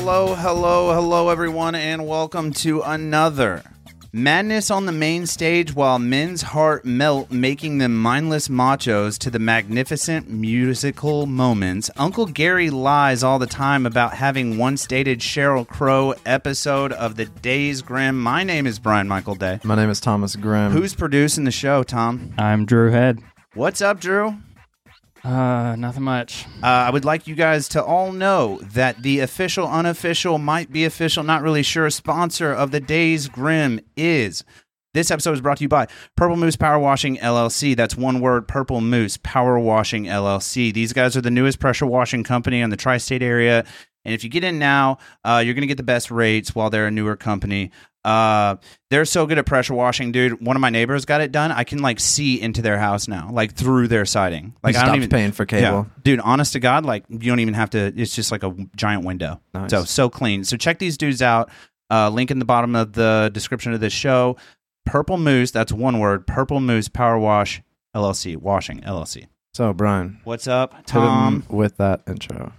Hello, everyone, and welcome to another Madness on the Main Stage while men's heart melt, making them mindless machos to the magnificent musical moments. Uncle Gary lies all the time about having once dated Sheryl Crow episode of The Days Grimm. My name is Brian Michael Day. My name is Thomas Grimm. Who's producing the show, Tom? I'm Drew Head. What's up, Drew? Nothing much. I would like you guys to all know that the official, unofficial, might be official, not really sure sponsor of The Days Grimm is... This episode is brought to you by Purple Moose Power Washing LLC. That's one word, Purple Moose Power Washing LLC. These guys are the newest pressure washing company in the tri-state area. And if you get in now, you're going to get the best rates while they're a newer company. They're so good at pressure washing, dude. One of my neighbors got it done. I can like see into their house now, like through their siding. Like I don't even paying for cable. Yeah. Dude, honest to God, like you don't even have to. It's just like a giant window. Nice. So clean. So check these dudes out. Link in the bottom of the description of this show. Purple Moose. That's one word. Purple Moose Power Wash LLC. Washing LLC. So Brian, What's up, Tom? with that intro.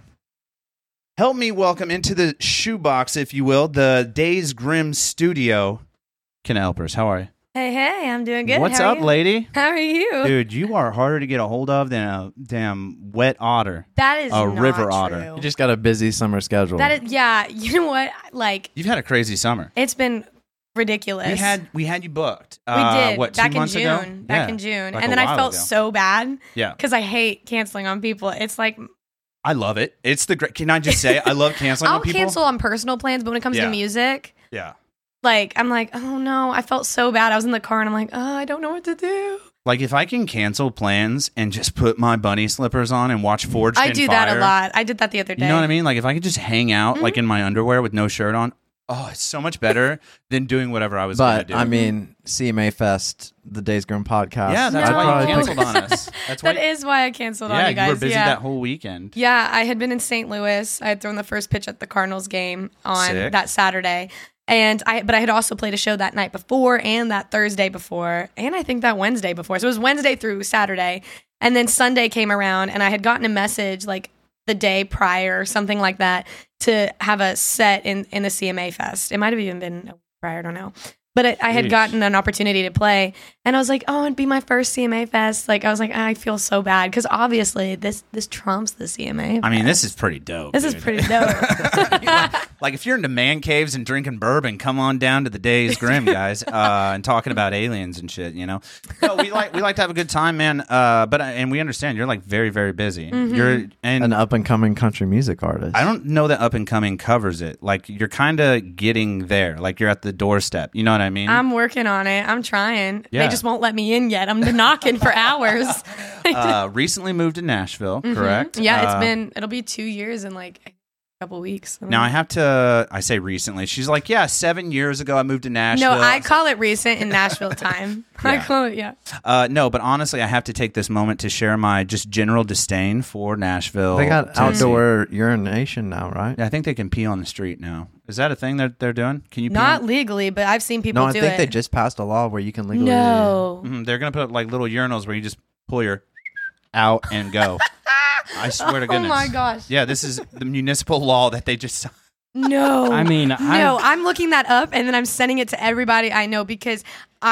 Help me welcome into the shoebox, if you will, the Days Grimm studio. Ken Elpers, how are you? Hey, I'm doing good. What's How are up, you? lady? How are you? Dude, you are harder to get a hold of than a damn wet otter. That is A not river true. otter. You just got a busy summer schedule. That is, yeah. You know what? Like, You've had a crazy summer. it's been ridiculous. We had you booked. We did What, 2 back in months June. ago? Back Yeah, in June, like and a then I while felt ago. so bad Yeah, because I hate canceling on people. It's like I love it. It's the great. Can I just say I love canceling I'll on people? cancel on personal plans, but when it comes Yeah. to music, Yeah. like I'm like, oh no, I felt so bad. I was in the car and I'm like, oh, I don't know what to do. Like if I can cancel plans and just put my bunny slippers on and watch Forged I in do Fire, that a lot. I did that the other day. You know what I mean? Like if I could just hang out Mm-hmm. like in my underwear with no shirt on, oh, it's so much better than doing whatever I was going to but do. I mean, CMA Fest, the Days Grimm podcast. yeah, that's No. why you No. canceled on us. That's why. That is why I canceled yeah, on you guys. you were busy yeah. that whole weekend. Yeah, I had been in St. Louis. I had thrown the first pitch at the Cardinals game on Sick. that Saturday. But I had also played a show that night before and that Thursday before, and I think that Wednesday before. So it was Wednesday through Saturday. And then Sunday came around and I had gotten a message like the day prior or something like that to have a set in the CMA Fest. It might have even been a week prior, I don't know. But I had Yeesh. gotten an opportunity to play, and I was like, "Oh, it'd be my first CMA Fest." Like, I was like, "I feel so bad," because obviously this trumps the CMA. I mean, Fest. this is pretty dope. This is dude. pretty dope. Like if you're into man caves and drinking bourbon, come on down to the Days Grimm, guys, and talking about aliens and shit. You know, no, we like to have a good time, man. And we understand you're like very, very busy. Mm-hmm. You're An up and coming country music artist. I don't know that Up and Coming covers it. Like you're kind of getting there. Like you're at the doorstep. You know what I mean? I'm working on it. I'm trying. Yeah. They just won't let me in yet. I'm knocking for hours. Recently moved to Nashville, correct? Yeah, it'll be 2 years in like a couple weeks. Now I say recently. She's like, yeah, 7 years ago I moved to Nashville. No, I call it recent in Nashville time. I Yeah. call it, yeah. No, but honestly, I have to take this moment to share my just general disdain for Nashville. They got Tennessee. outdoor urination now, right? Yeah, I think they can pee on the street now. Is that a thing that they're doing? Can you pee Not on- legally, but I've seen people No, I do think it. they just passed a law where you can legally. No. Mhm, they're going to put like little urinals where you just pull your out and go. I swear to Oh goodness. my gosh. Yeah, this is the municipal law that they just... No. I mean, No, I'm looking that up and then I'm sending it to everybody I know because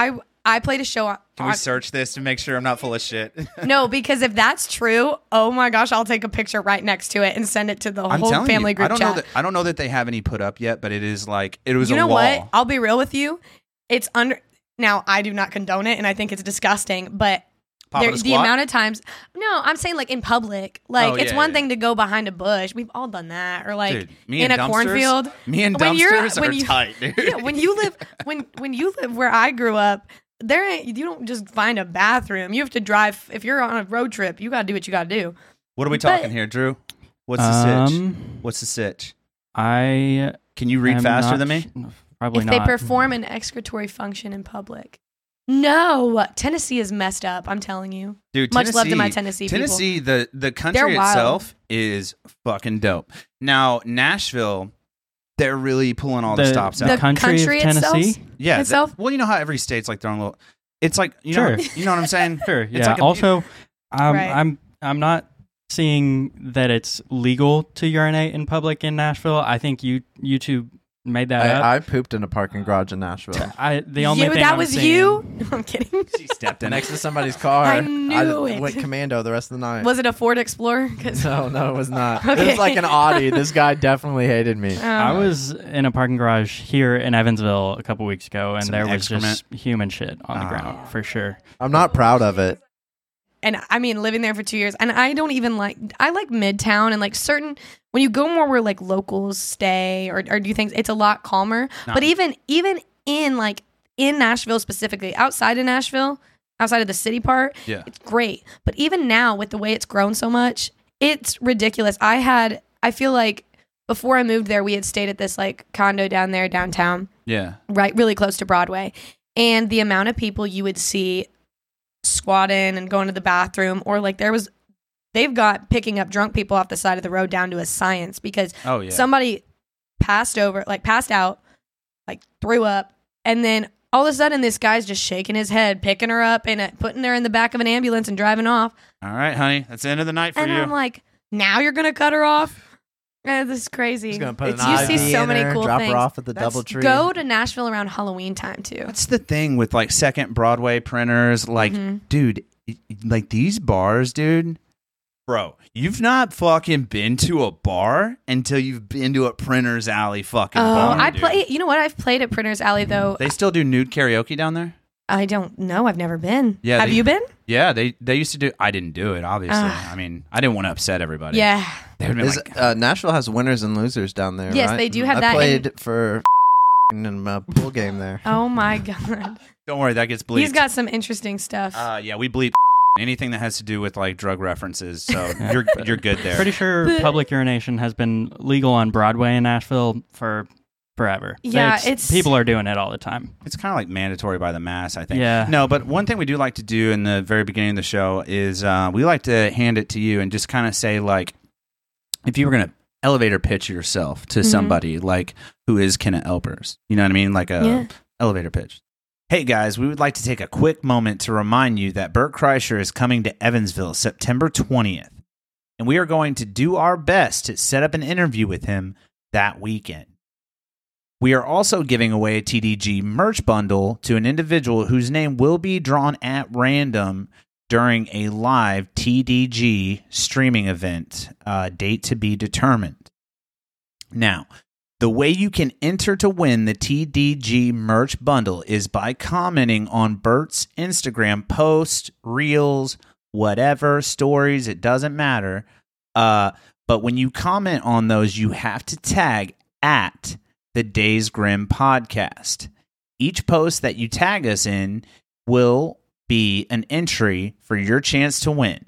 I played a show on. Can we search this to make sure I'm not full of shit? No, because if that's true, oh my gosh, I'll take a picture right next to it and send it to the I'm whole telling family you, group chat. I don't know that they have any put up yet, but it is like it was You a know wall. what? I'll be real with you. It's under. Now, I do not condone it, and I think it's disgusting. But Popping a the squat? amount of times, no, I'm saying like in public. Like Oh, it's yeah, one yeah. thing to go behind a bush. We've all done that, or like Dude, me in and a dumpsters- cornfield. Me and When you're- dumpsters when are you- tight, dude. Yeah, when you live where I grew up, you don't just find a bathroom. You have to drive. If you're on a road trip, you got to do what you got to do. What are we But- talking here, Drew? What's the sitch? What's the sitch? I Can you read am faster not than me? sh- Probably If not. they perform an excretory function in public. No, Tennessee is messed up. I'm telling you. Dude, Much love to my Tennessee people. Tennessee, the They're country wild. itself is fucking dope. Now, Nashville, they're really pulling all the The- stops the out. The country of Tennessee? itself? Yeah, itself? well, you know how every state's like their own little. It's like you Sure. know what I'm saying. Sure. It's Yeah. like a- Also, Right. I'm not seeing that it's legal to urinate in public in Nashville. I think YouTube made that up. I pooped in a parking garage in Nashville. The only thing that I'm was seeing- you? No, I'm kidding. She stepped in Next to somebody's car. I knew it. Went commando the rest of the night. Was it a Ford Explorer? 'Cause- No, it was not. It Okay. was like an Audi. This guy definitely hated me. I was in a parking garage here in Evansville a couple weeks ago, and Some there was excrement. just human shit on the ground for sure. I'm not proud of it. And I mean, living there for 2 years, and I don't even I like Midtown and like certain, when you go more where like locals stay or do things, it's a lot calmer. But even in like in Nashville specifically, outside of Nashville, outside of the city part, it's great. But even now with the way it's grown so much, it's ridiculous. I feel like before I moved there, we had stayed at this like condo down there downtown. Yeah. Right, really close to Broadway. And the amount of people you would see squatting and going to the bathroom, or like they've got picking up drunk people off the side of the road down to a science because somebody passed out, like threw up, and then all of a sudden this guy's just shaking his head, picking her up and putting her in the back of an ambulance and driving off. All right, honey, that's the end of the night for and you. I'm like, now you're gonna cut her off? This is crazy. He's gonna put You an see IV so in many her, cool drop things. her off at the DoubleTree. Go to Nashville around Halloween time too. That's the thing with like second Broadway printers. Like, dude, like these bars, dude. Bro, you've not fucking been to a bar until you've been to a Printer's Alley fucking bar. You know what? I've played at Printer's Alley though. They still do nude karaoke down there? I don't know. I've never been. Yeah, Have you been? Yeah, they used to do. I didn't do it, obviously. I mean, I didn't want to upset everybody. Yeah. They would have been like, Nashville has winners and losers down there. Yes, right? they do have that. I played for in a pool game there. Oh my god. don't worry, that gets bleeped. He's got some interesting stuff. Yeah, we bleep anything that has to do with like drug references. So you're good there. Pretty sure public urination has been legal on Broadway in Nashville for forever. Yeah, people are doing it all the time. It's kind of like mandatory by the mass, I think. Yeah. No, but one thing we do like to do in the very beginning of the show is we like to hand it to you and just kind of say, like, if you were going to elevator pitch yourself to somebody like who is Kenna Elpers, you know what I mean? Like a elevator pitch. Hey guys, we would like to take a quick moment to remind you that Bert Kreischer is coming to Evansville September 20th, and we are going to do our best to set up an interview with him that weekend. We are also giving away a TDG merch bundle to an individual whose name will be drawn at random during a live TDG streaming event, date to be determined. Now, the way you can enter to win the TDG merch bundle is by commenting on Bert's Instagram post, reels, whatever, stories, it doesn't matter. But when you comment on those, you have to tag at the Days Grim podcast. Each post that you tag us in will be an entry for your chance to win.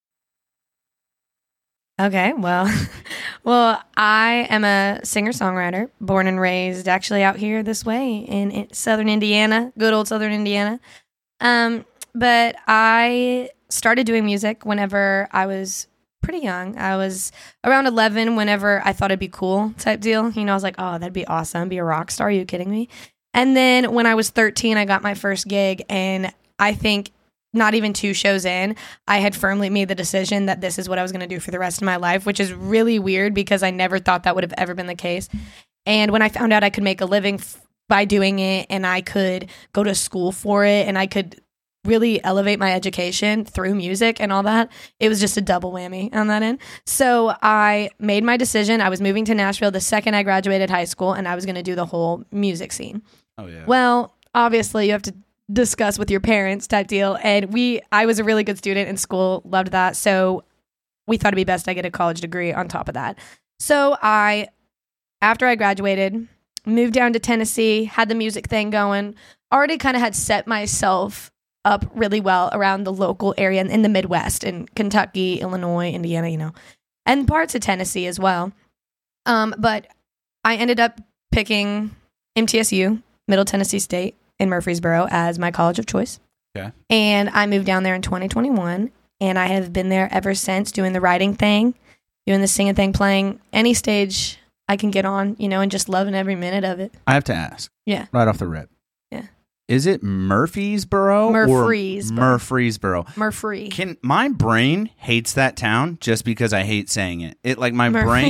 Okay, well, I am a singer-songwriter, born and raised actually out here this way in southern Indiana, good old southern Indiana. But I started doing music whenever I was pretty young. I was around 11 whenever I thought it'd be cool type deal. You know, I was like, oh, that'd be awesome. Be a rock star. Are you kidding me? And then when I was 13, I got my first gig. And I think not even 2 shows in, I had firmly made the decision that this is what I was going to do for the rest of my life, which is really weird because I never thought that would have ever been the case. And when I found out I could make a living by doing it and I could go to school for it and I could really elevate my education through music and all that, it was just a double whammy on that end. So I made my decision. I was moving to Nashville the second I graduated high school, and I was going to do the whole music scene. Oh yeah. Well, obviously you have to discuss with your parents type deal, and I was a really good student in school, loved that. So we thought it'd be best I get a college degree on top of that. So after I graduated, moved down to Tennessee, had the music thing going, already kind of had set myself up really well around the local area in the Midwest, in Kentucky, Illinois, Indiana, you know, and parts of Tennessee as well. But I ended up picking MTSU, Middle Tennessee State in Murfreesboro, as my college of choice. Okay. And I moved down there in 2021, and I have been there ever since, doing the writing thing, doing the singing thing, playing any stage I can get on, you know, and just loving every minute of it. I have to ask. Yeah. Right off the rip. Yeah. Is it Murfreesboro? Murfreesboro. Or Murfreesboro. Murfree. My brain hates that town just because I hate saying it. It like my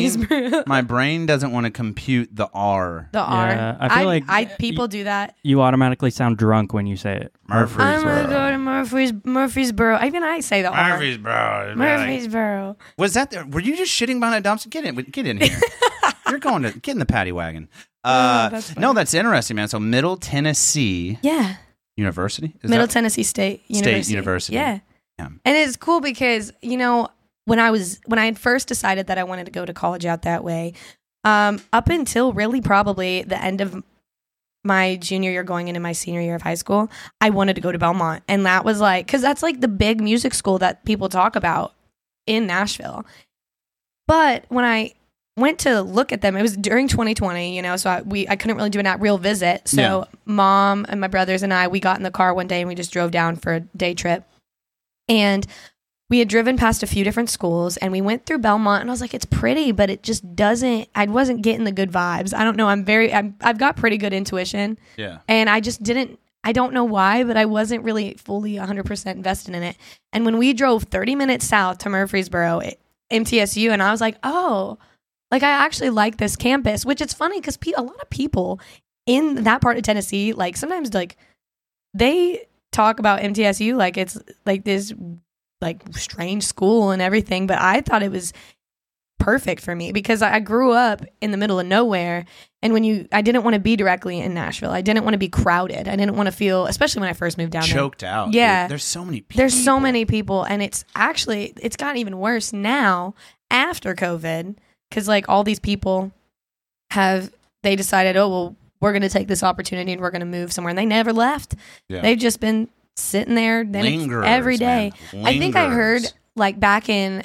brain doesn't want to compute the R. The R. Yeah, I feel like people do that. You automatically sound drunk when you say it. I'm gonna go to Murfreesboro. Even I say the R. Murfreesboro. Murfreesboro. Was that there? Were you just shitting behind a dumpster? Get in here. You're going to get in the paddy wagon. That's funny. No, that's interesting, man. So Middle Tennessee Yeah. University? Middle Tennessee State University. Yeah. And it's cool because, when I had first decided that I wanted to go to college out that way, up until really probably the end of my junior year going into my senior year of high school, I wanted to go to Belmont. And that was like, because that's like the big music school that people talk about in Nashville. But when I went to look at them, it was during 2020, so I couldn't really do a real visit. So Mom and my brothers and we got in the car one day and we just drove down for a day trip. And we had driven past a few different schools and we went through Belmont and I was like, it's pretty, but it just doesn't, I wasn't getting the good vibes. I don't know. I've got pretty good intuition. Yeah. And I just I don't know why, but I wasn't really fully 100% invested in it. And when we drove 30 minutes south to Murfreesboro, MTSU, and I was like, oh, like I actually like this campus, which it's funny because a lot of people in that part of Tennessee, like sometimes like they talk about MTSU like it's like this like strange school and everything, but I thought it was perfect for me because I grew up in the middle of nowhere, and I didn't want to be directly in Nashville. I didn't want to be crowded. I didn't want to feel, especially when I first moved down there, choked out. Yeah, dude. There's so many people. There's so many people, and it's gotten even worse now after COVID because like all these people they decided, oh well, we're going to take this opportunity and we're going to move somewhere, and they never left. Yeah. They've just been sitting there every day. I think I heard like back in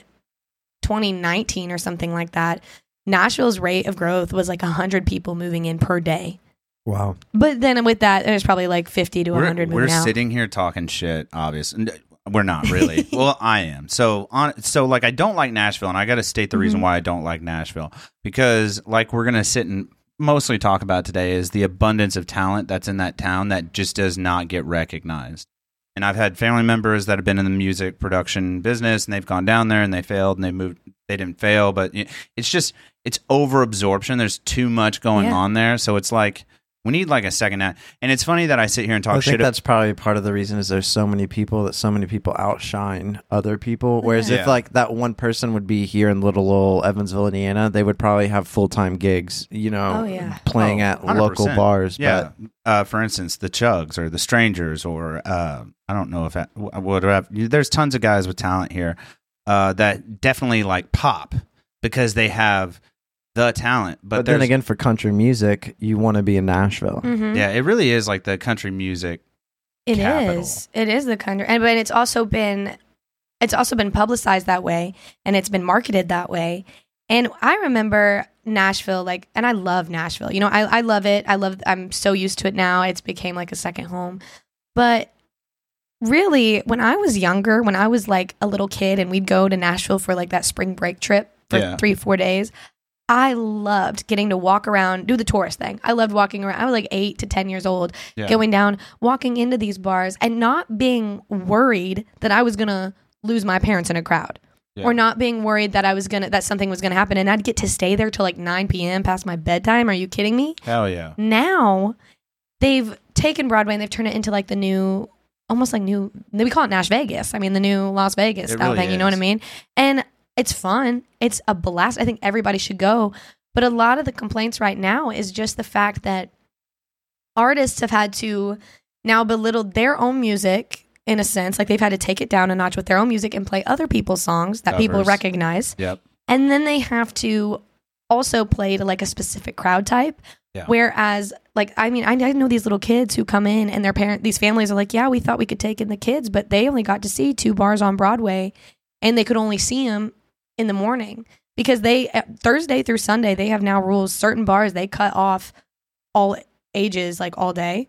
2019 or something like that, Nashville's rate of growth was like 100 people moving in per day. Wow. But then with that, there's probably like 50 to 100 moving out. We're sitting here talking shit, obviously. We're not really. Well, I am. So like I don't like Nashville, and I got to state the reason why I don't like Nashville, because like we're going to sit and mostly talk about today is the abundance of talent that's in that town that just does not get recognized. And I've had family members that have been in the music production business, and they've gone down there and they failed and they moved. They didn't fail, but it's over absorption. There's too much going on there. So it's like, we need like a second act. And it's funny that I sit here and talk shit. I think that's probably part of the reason is there's so many people that so many people outshine other people. Whereas if like that one person would be here in little old Evansville, Indiana, they would probably have full-time gigs, playing at 100%. Local bars. Yeah. But for instance, the Chugs or the Strangers or I don't know if that would have. There's tons of guys with talent here that definitely like pop because they have the talent. But then again, for country music, you want to be in Nashville. Mm-hmm. Yeah, it really is like the country music capital. It is the country, but it's also been publicized that way, and it's been marketed that way. And I remember Nashville, and I love Nashville. I love it. I'm so used to it now. It's became like a second home. But really, when I was younger, when I was like a little kid, and we'd go to Nashville for like that spring break trip for 3-4 days. I loved getting to walk around, do the tourist thing. I loved walking around. I was like 8 to 10 years old, going down, walking into these bars and not being worried that I was going to lose my parents in a crowd or not being worried that that something was going to happen. And I'd get to stay there till like 9 p.m. past my bedtime. Are you kidding me? Hell yeah. Now they've taken Broadway and they've turned it into like the new, almost like new, we call it Nash Vegas. I mean, the new Las Vegas style thing, you know what I mean? And it's fun. It's a blast. I think everybody should go. But a lot of the complaints right now is just the fact that artists have had to now belittle their own music in a sense. Like they've had to take it down a notch with their own music and play other people's songs that people recognize. Yep. And then they have to also play to like a specific crowd type. Yeah. Whereas, I know these little kids who come in and these families are like, yeah, we thought we could take in the kids, but they only got to see 2 bars on Broadway and they could only see them in the morning because Thursday through Sunday, they have now rules. Certain bars, they cut off all ages, like all day.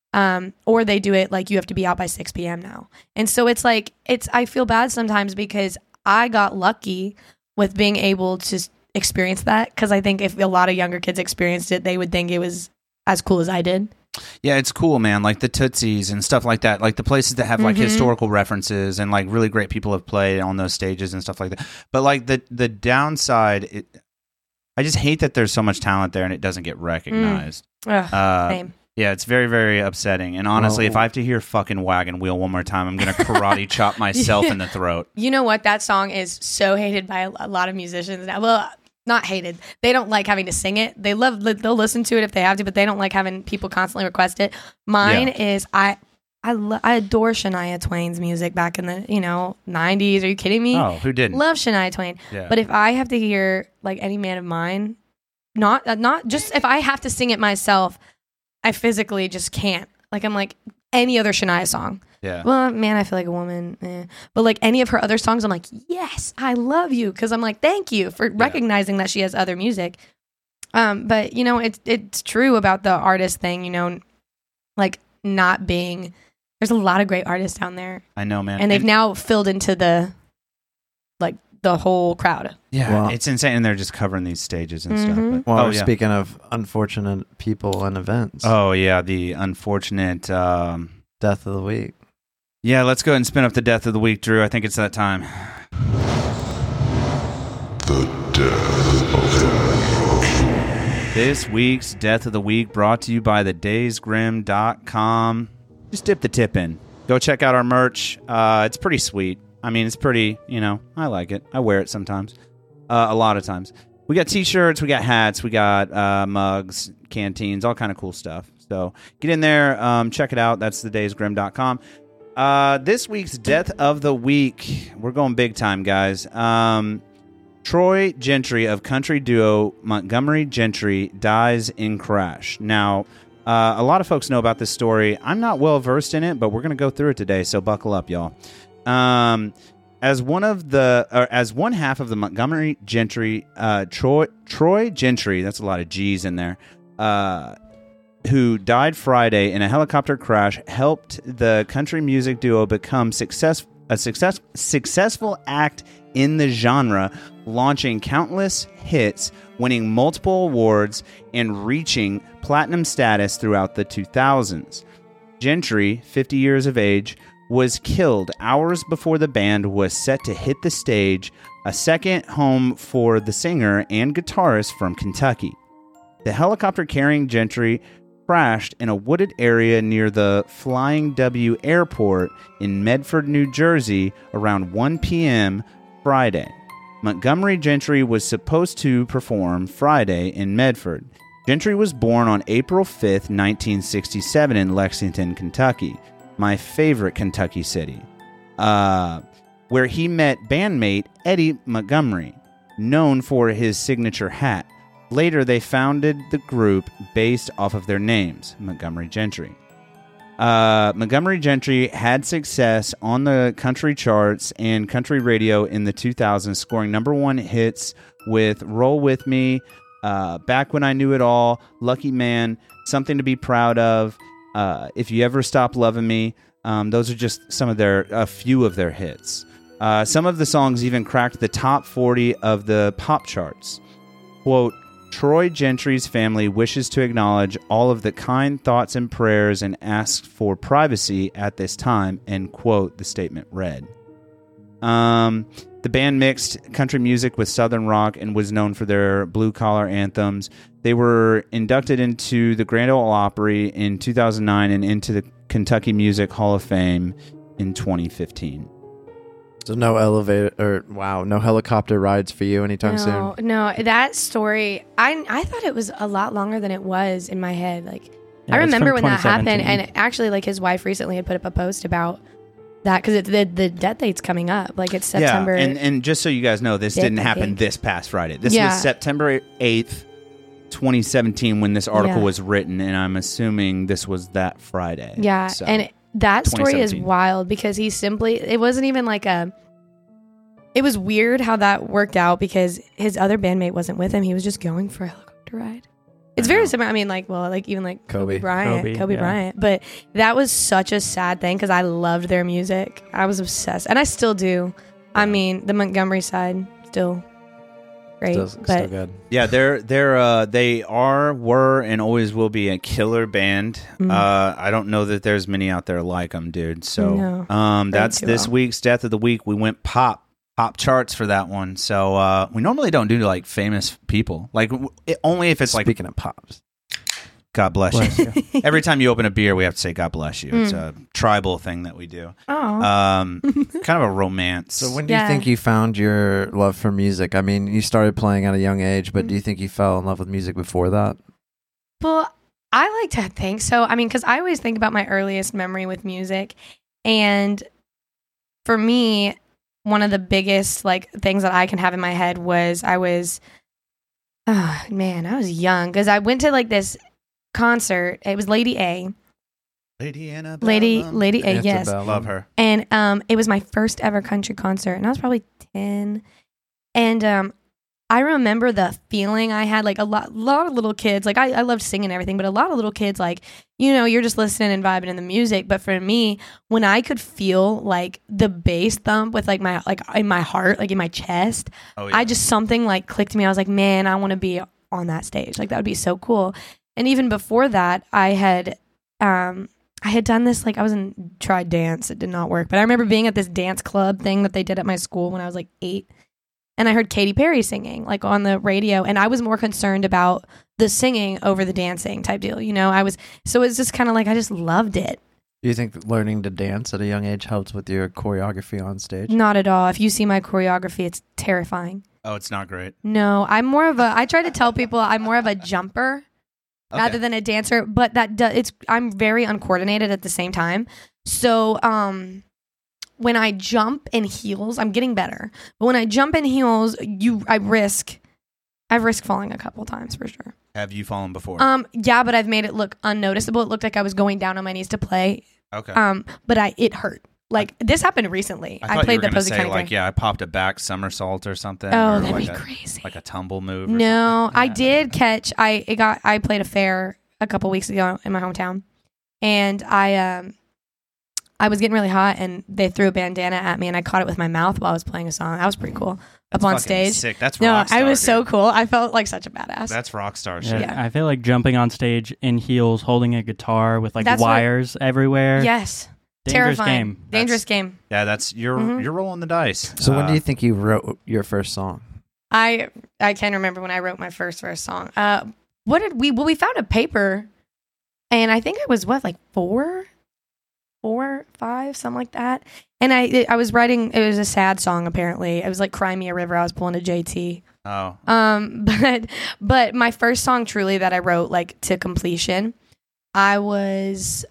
Or they do it like you have to be out by 6 p.m. now. And so it's like, I feel bad sometimes because I got lucky with being able to experience that. Cause I think if a lot of younger kids experienced it, they would think it was as cool as I did. Yeah, it's cool, man. Like the Tootsies and stuff like that. Like the places that have like historical references and like really great people have played on those stages and stuff like that. But like the downside, I just hate that there's so much talent there and it doesn't get recognized. Same. Yeah, it's very, very upsetting. And honestly, if I have to hear fucking Wagon Wheel one more time, I'm going to karate chop myself in the throat. You know what? That song is so hated by a lot of musicians now. Well, not hated. They don't like having to sing it. They'll listen to it if they have to, but they don't like having people constantly request it. Mine is I adore Shania Twain's music back in the 90s. Are you kidding me? Oh, who didn't? Love Shania Twain. Yeah. But if I have to hear like Any Man of Mine, not just if I have to sing it myself, I physically just can't. Like I'm like any other Shania song. Yeah. Well, Man, I Feel Like a Woman. But like any of her other songs, I'm like, yes, I love you. Because I'm like, thank you for recognizing that she has other music. But it's true about the artist thing. Like not being. There's a lot of great artists down there. I know, man. And they've now filled into the whole crowd. Yeah, well, it's insane. And they're just covering these stages and stuff. But, speaking of unfortunate people and events. Oh, yeah, the unfortunate... Death of the week. Yeah, let's go ahead and spin up the Death of the Week, Drew. I think it's that time. The Death of the Week. This week's Death of the Week brought to you by thedaysgrim.com. Just dip the tip in. Go check out our merch. It's pretty sweet. I mean, it's pretty, I like it. I wear it sometimes. A lot of times. We got t-shirts, we got hats, we got mugs, canteens, all kind of cool stuff. So get in there, check it out. That's thedaysgrim.com. This week's Death of the Week. We're going big time, guys. Troy Gentry of country duo Montgomery Gentry dies in crash. Now, a lot of folks know about this story. I'm not well versed in it, but we're going to go through it today, so buckle up, y'all. As one half of the Montgomery Gentry, Troy Gentry, that's a lot of G's in there, who died Friday in a helicopter crash, helped the country music duo become a successful act in the genre, launching countless hits, winning multiple awards, and reaching platinum status throughout the 2000s. Gentry, 50 years of age, was killed hours before the band was set to hit the stage, a second home for the singer and guitarist from Kentucky. The helicopter carrying Gentry crashed in a wooded area near the Flying W Airport in Medford, New Jersey around 1 p.m. Friday. Montgomery Gentry was supposed to perform Friday in Medford. Gentry was born on April 5th, 1967 in Lexington, Kentucky, my favorite Kentucky city, where he met bandmate Eddie Montgomery, known for his signature hat. Later, they founded the group based off of their names, Montgomery Gentry. Montgomery Gentry had success on the country charts and country radio in the 2000s, scoring number one hits with Roll With Me, Back When I Knew It All, Lucky Man, Something to Be Proud Of, If You Ever Stop Loving Me. Those are just a few of their hits. Some of the songs even cracked the top 40 of the pop charts. Quote, Troy Gentry's family wishes to acknowledge all of the kind thoughts and prayers and asks for privacy at this time, end quote, the statement read. The band mixed country music with Southern rock and was known for their blue-collar anthems. They were inducted into the Grand Ole Opry in 2009 and into the Kentucky Music Hall of Fame in 2015. So no helicopter rides for you anytime soon? No, that story, I thought it was a lot longer than it was in my head. I remember when that happened, and actually, his wife recently had put up a post about that because the death date's coming up. It's September. Yeah, and just so you guys know, this didn't happen this past Friday. This was September 8th, 2017 when this article was written, and I'm assuming this was that Friday. Yeah, so, and that story is wild because it wasn't even it was weird how that worked out because his other bandmate wasn't with him. He was just going for a helicopter ride. It's very similar. I mean, even Kobe Bryant. But that was such a sad thing because I loved their music. I was obsessed. And I still do. I mean, the Montgomery side still great. Still but good. Yeah, they were, and always will be a killer band. I don't know that there's many out there like them, dude. So, that's this week's Death of the Week. We went pop charts for that one. So, we normally don't do like famous people, like only if it's like Speaking of pops, God bless you. Every time you open a beer, we have to say God bless you. It's a tribal thing that we do. Oh, Kind of a romance. so when do you think you found your love for music? I mean, you started playing at a young age, but do you think you fell in love with music before that? well, I like to think so. I mean, because I always think about my earliest memory with music, and for me, one of the biggest like things that I can have in my head was I was young because I went to like this concert. It was Lady A. Lady Annabelle. Lady A, yes. Love her. And it was my first ever country concert, and I was probably 10. And I remember the feeling I had, like a lot of little kids, like I loved singing and everything, but a lot of little kids, like, you know, you're just listening and vibing in the music. But for me, when I could feel like the bass thump with like my, like in my heart, like in my chest, I just, something like clicked to me. I was like, man, I want to be on that stage. Like that would be so cool. And even before that, I had done this, like I tried dance. It did not work. But I remember being at this dance club thing that they did at my school when I was like 8. And I heard Katy Perry singing like on the radio. And I was more concerned about the singing over the dancing type deal. You know, so it's just kind of like, I just loved it. Do you think learning to dance at a young age helps with your choreography on stage? Not at all. If you see my choreography, it's terrifying. Oh, it's not great. No, I try to tell people I'm more of a jumper. Rather than a dancer, but I'm very uncoordinated at the same time. So when I jump in heels, I'm getting better. But when I jump in heels, I've risked falling a couple times for sure. Have you fallen before? Yeah, but I've made it look unnoticeable. It looked like I was going down on my knees to play. Okay. But it hurt. Like this happened recently. I played the Posey say, County. Like, I popped a back somersault or something. Oh, or that'd like be crazy. Like a tumble move. Or no, something. I did catch. I played a fair a couple weeks ago in my hometown, and I was getting really hot, and they threw a bandana at me, and I caught it with my mouth while I was playing a song. That was pretty cool. That's up on stage. Sick. That's no, rock star, I was dude. so cool. I felt like such a badass. That's rock star shit. Yeah. I feel like jumping on stage in heels, holding a guitar with like wires everywhere. Yes. Dangerous Terrifying. game. Dangerous game. Yeah, that's you're rolling the dice. So when do you think you wrote your first song? I can't remember when I wrote my first song. We found a paper, and I think it was like 4 or 5, something like that. And I was writing. It was a sad song. Apparently, it was like "Cry Me a River." I was pulling a JT. Oh. But my first song, truly, that I wrote like to completion, I was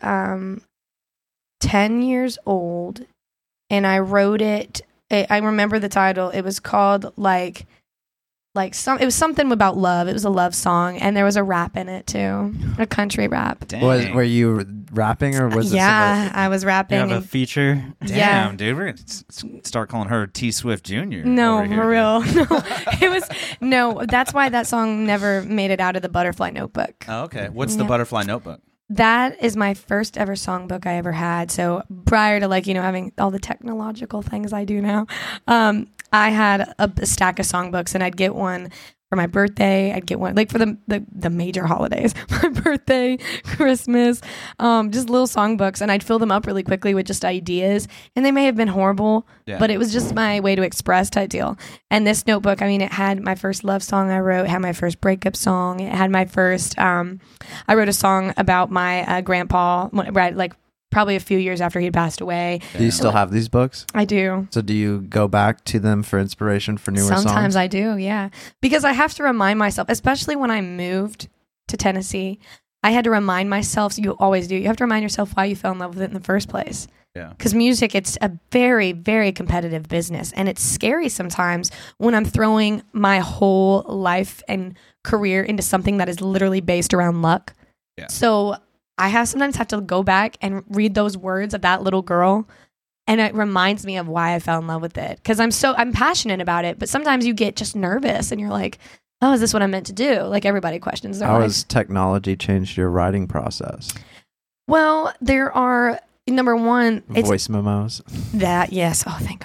10 years old, and I wrote it. I remember the title. It was called it was something about love. It was a love song, and there was a rap in it too, a country rap. Dang. Were you rapping or was it? Yeah, I was rapping. You have a feature. Damn, dude, we're gonna start calling her T Swift Jr. No, over here, for real. No, it was no. That's why that song never made it out of the Butterfly Notebook. Oh, okay. What's the Butterfly Notebook? That is my first ever songbook I ever had. So prior to having all the technological things I do now, I had a stack of songbooks, and I'd get one for my birthday. I'd get one like for the major holidays, my birthday, Christmas, just little songbooks, and I'd fill them up really quickly with just ideas. And they may have been horrible, but it was just my way to express type deal. And this notebook, I mean, it had my first love song I wrote, it had my first breakup song, it had my first. I wrote a song about my grandpa, right, like probably a few years after he'd passed away. Do you still have these books? I do. So do you go back to them for inspiration for newer songs? Sometimes I do, yeah. Because I have to remind myself, especially when I moved to Tennessee, I had to remind myself, you always do, you have to remind yourself why you fell in love with it in the first place. Yeah. Because music, it's a very, very competitive business. And it's scary sometimes when I'm throwing my whole life and career into something that is literally based around luck. Yeah. So I sometimes have to go back and read those words of that little girl, and it reminds me of why I fell in love with it. Because I'm passionate about it, but sometimes you get just nervous, and you're like, "Oh, is this what I'm meant to do?" Like everybody questions their life. How has technology changed your writing process? Well, there are number one, it's voice memos. that yes. Oh, thank God.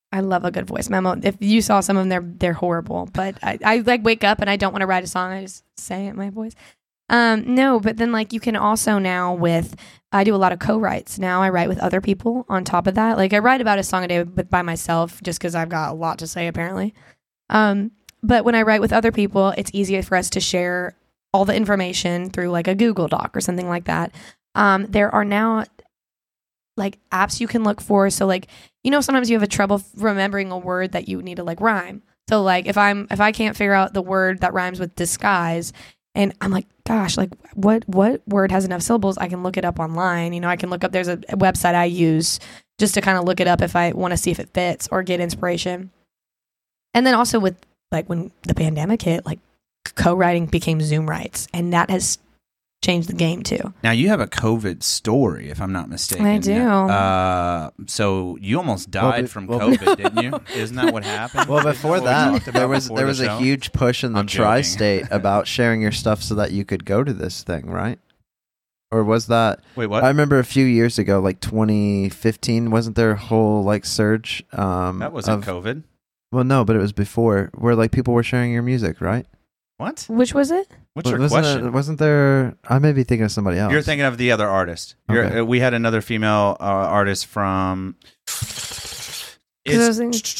I love a good voice memo. If you saw some of them, they're horrible. But I like wake up and I don't want to write a song. I just say it in my voice. No, but then like you can also now I do a lot of co-writes now. I write with other people on top of that. Like I write about a song a day by myself just because I've got a lot to say apparently. But when I write with other people, it's easier for us to share all the information through like a Google Doc or something like that. There are now like apps you can look for. So like, sometimes you have a trouble remembering a word that you need to like rhyme. So like if I can't figure out the word that rhymes with disguise, and I'm like, gosh, like what word has enough syllables? I can look it up online. I can look up, there's a website I use just to kind of look it up if I want to see if it fits or get inspiration. And then also with like when the pandemic hit, like co-writing became Zoom writes, and that has changed the game too. Now you have a COVID story, if I'm not mistaken. I do. So you almost died from COVID, didn't you? Isn't that what happened? Well, before that, there was a huge push in the tri-state about sharing your stuff so that you could go to this thing, right? Or was that? Wait, what? I remember a few years ago, like 2015, wasn't there a whole like surge? That wasn't COVID. Well, no, but it was before, where like people were sharing your music, right? What? Which was it? What's your question? Wasn't there? I may be thinking of somebody else. You're thinking of the other artist. Okay. We had another female artist from. It's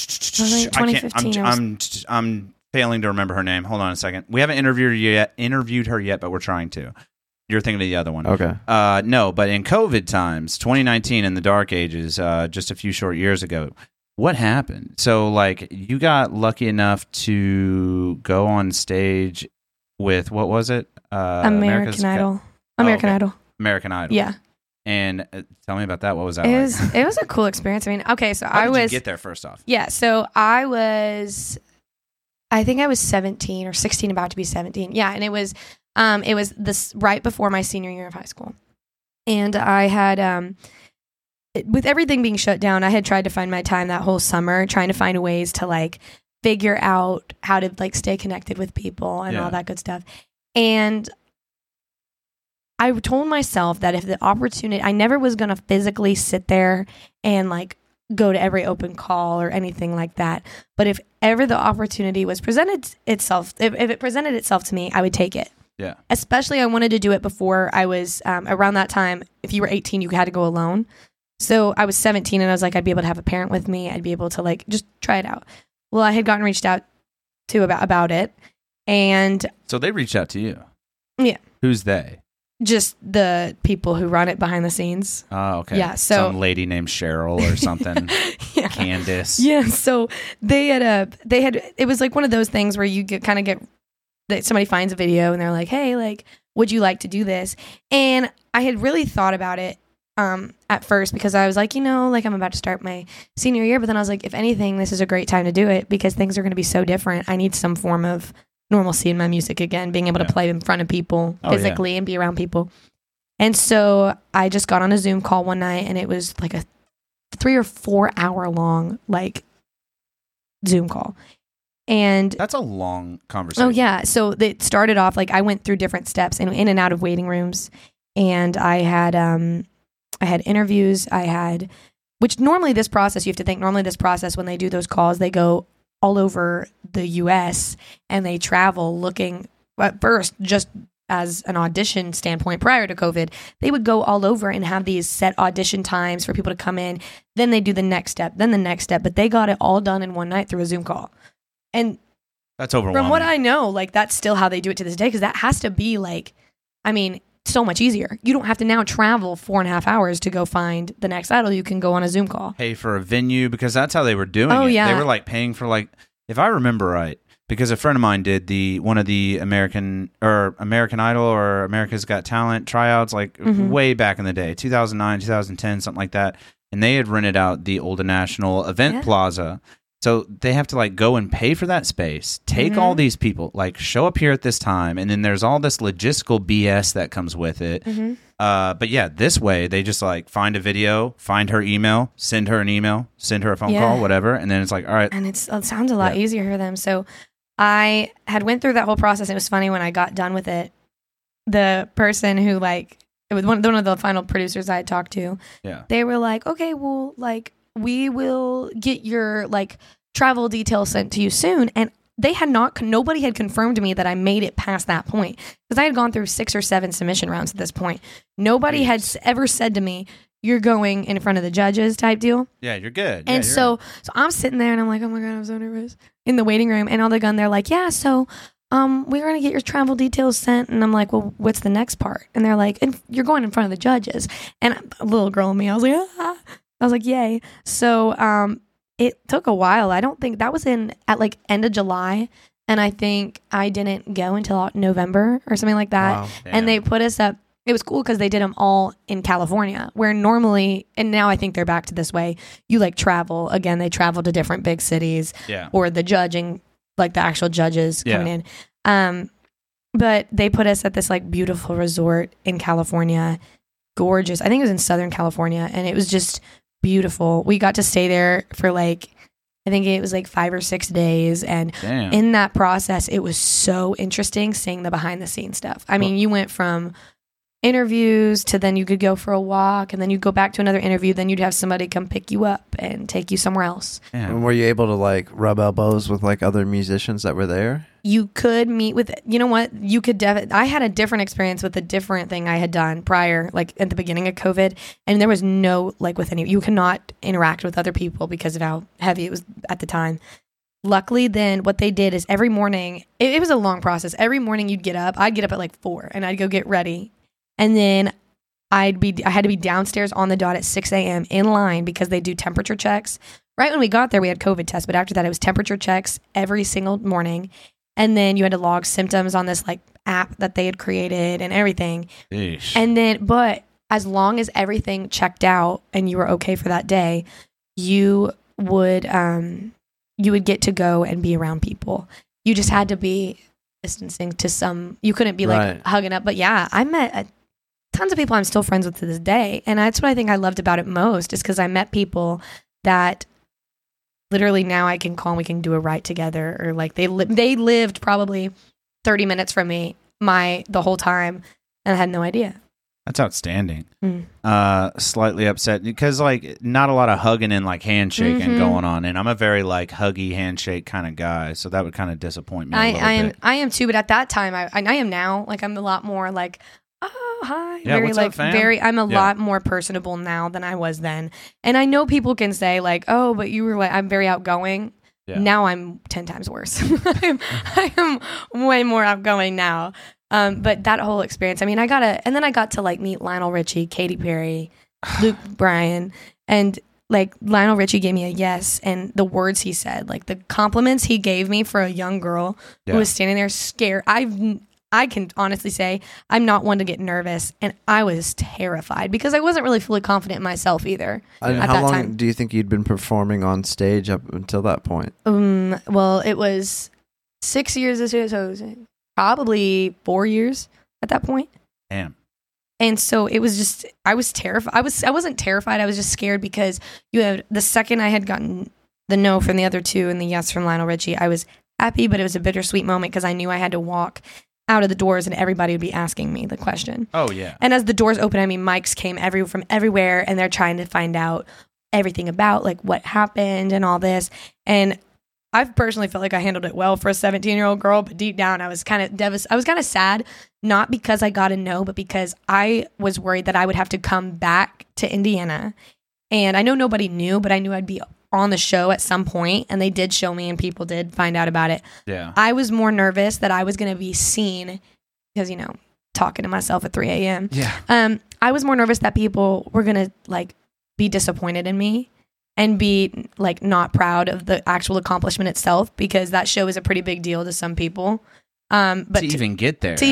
2015. I'm failing to remember her name. Hold on a second. We haven't interviewed her yet, but we're trying to. You're thinking of the other one. Okay. No, but in COVID times, 2019, in the dark ages, just a few short years ago, what happened? So, like, you got lucky enough to go on stage with, what was it? American Idol. American Idol. Yeah. And tell me about that. What was that like? It was a cool experience. I mean, okay, so How did you get there first off? Yeah, so I think I was 17 or 16, about to be 17. Yeah, and it was this right before my senior year of high school. And I had, with everything being shut down, I had tried to find my time that whole summer, trying to find ways to like figure out how to like stay connected with people and all that good stuff. And I told myself that if the opportunity, I never was going to physically sit there and like go to every open call or anything like that. But if ever the opportunity was presented itself, if it presented itself to me, I would take it. Yeah. Especially I wanted to do it before I was, around that time, if you were 18, you had to go alone. So I was 17 and I was like, I'd be able to have a parent with me. I'd be able to like, just try it out. Well, I had gotten reached out to about it. And so they reached out to you. Yeah. Who's they? Just the people who run it behind the scenes. Oh, okay. Yeah. So some lady named Cheryl or something. Yeah. Candace. Yeah. So they had it was like one of those things where you get that somebody finds a video and they're like, hey, like, would you like to do this? And I had really thought about it at first because I was like, like I'm about to start my senior year. But then I was like, if anything, this is a great time to do it because things are going to be so different. I need some form of normalcy in my music again, being able to play in front of people physically and be around people. And so I just got on a Zoom call one night and it was like a 3 or 4 hour long like Zoom call. And that's a long conversation. Oh yeah. So it started off like I went through different steps in and out of waiting rooms, and I had interviews. Which normally this process, you have to think normally this process when they do those calls, they go all over the U.S. and they travel looking at first just as an audition standpoint prior to COVID. They would go all over and have these set audition times for people to come in. Then they do the next step, then the next step, but they got it all done in one night through a Zoom call. And that's overwhelming. From what I know, like that's still how they do it to this day because that has to be like, I mean, so much easier. You don't have to now travel 4.5 hours to go find the next idol. You can go on a Zoom call. Pay for a venue because that's how they were doing it. Yeah. They were like paying for like, if I remember right, because a friend of mine did one of the American Idol or America's Got Talent tryouts like way back in the day, 2009, 2010, something like that. And they had rented out the Old National Event Plaza. So they have to like go and pay for that space, take all these people, like show up here at this time, and then there's all this logistical BS that comes with it. But yeah, this way they just like find a video, find her email, send her an email, send her a phone call, whatever, and then it's like, all right. And it sounds a lot easier for them. So I had went through that whole process. It was funny when I got done with it. The person who like it was one of the final producers I had talked to. Yeah, they were like, okay, well, like we will get your like travel details sent to you soon. And nobody had confirmed to me that I made it past that point, because I had gone through 6 or 7 submission rounds at this point. Nobody had ever said to me, you're going in front of the judges type deal. Yeah, you're good. And so I'm sitting there and I'm like, oh my God, I'm so nervous in the waiting room. And all the gun, they're like, yeah, so we're going to get your travel details sent. And I'm like, well, what's the next part? And they're like, and you're going in front of the judges. And a little girl in me, I was like, ah. I was like, yay. So it took a while. I don't think that was at like end of July. And I think I didn't go until November or something like that. Wow. And they put us up. It was cool because they did them all in California, where normally, and now I think they're back to this way, you like travel. Again, they travel to different big cities, or the judging, like the actual judges coming in. But they put us at this like beautiful resort in California, gorgeous. I think it was in Southern California, and it was just beautiful. We got to stay there for like, I think it was like 5 or 6 days. And in that process, it was so interesting seeing the behind the scenes stuff. I mean, you went from interviews to then you could go for a walk, and then you'd go back to another interview, then you'd have somebody come pick you up and take you somewhere else. And were you able to like rub elbows with like other musicians that were there? You could meet with, you know what, you could I had a different experience with a different thing I had done prior, like at the beginning of COVID, and there was no, like with any, you cannot interact with other people because of how heavy it was at the time. Luckily, then what they did is every morning, it was a long process. Every morning I'd get up at like 4 and I'd go get ready. And then I had to be downstairs on the dot at 6 a.m. in line because they do temperature checks. Right when we got there, we had COVID tests, but after that, it was temperature checks every single morning. And then you had to log symptoms on this like app that they had created and everything. Eesh. And then, but as long as everything checked out and you were okay for that day, you would get to go and be around people. You just had to be distancing to some. You couldn't be like hugging up. But yeah, I met tons of people I'm still friends with to this day. And that's what I think I loved about it most, is because I met people that literally now I can call and we can do a ride together. Or like they lived probably 30 minutes from me the whole time, and I had no idea. That's outstanding. Slightly upset because like not a lot of hugging and like handshaking going on, and I'm a very like huggy handshake kind of guy, so that would kind of disappoint me a little bit. I am too, but at that time I am now. Like I'm a lot more like, oh hi, yeah, very what's like up, fam? I'm a lot more personable now than I was then. And I know people can say like, oh, but you were like, I'm very outgoing. Yeah. Now I'm 10 times worse. I am way more outgoing now. But that whole experience, I mean, I got to like meet Lionel Richie, Katy Perry, Luke Bryan, and like Lionel Richie gave me a yes, and the words he said, like the compliments he gave me for a young girl who was standing there scared. I can honestly say I'm not one to get nervous, and I was terrified because I wasn't really fully confident in myself either. And how long do you think you'd been performing on stage up until that point? Well, it was 6 years, so probably 4 years at that point. Damn. And so it was just, I was terrified. I wasn't terrified. I was just scared because the second I had gotten the no from the other two and the yes from Lionel Richie, I was happy, but it was a bittersweet moment because I knew I had to walk out of the doors and everybody would be asking me the question. Oh yeah. And as the doors opened, I mean, mics came from everywhere, and they're trying to find out everything about like what happened and all this. And I've personally felt like I handled it well for a 17-year-old girl, but deep down I was kind of I was kind of sad, not because I got a no, but because I was worried that I would have to come back to Indiana. And I know nobody knew, but I knew I'd be on the show at some point, and they did show me and people did find out about it. Yeah. I was more nervous that I was going to be seen because, talking to myself at 3 a.m. Yeah. I was more nervous that people were going to like be disappointed in me and be like not proud of the actual accomplishment itself, because that show is a pretty big deal to some people. But to even get there.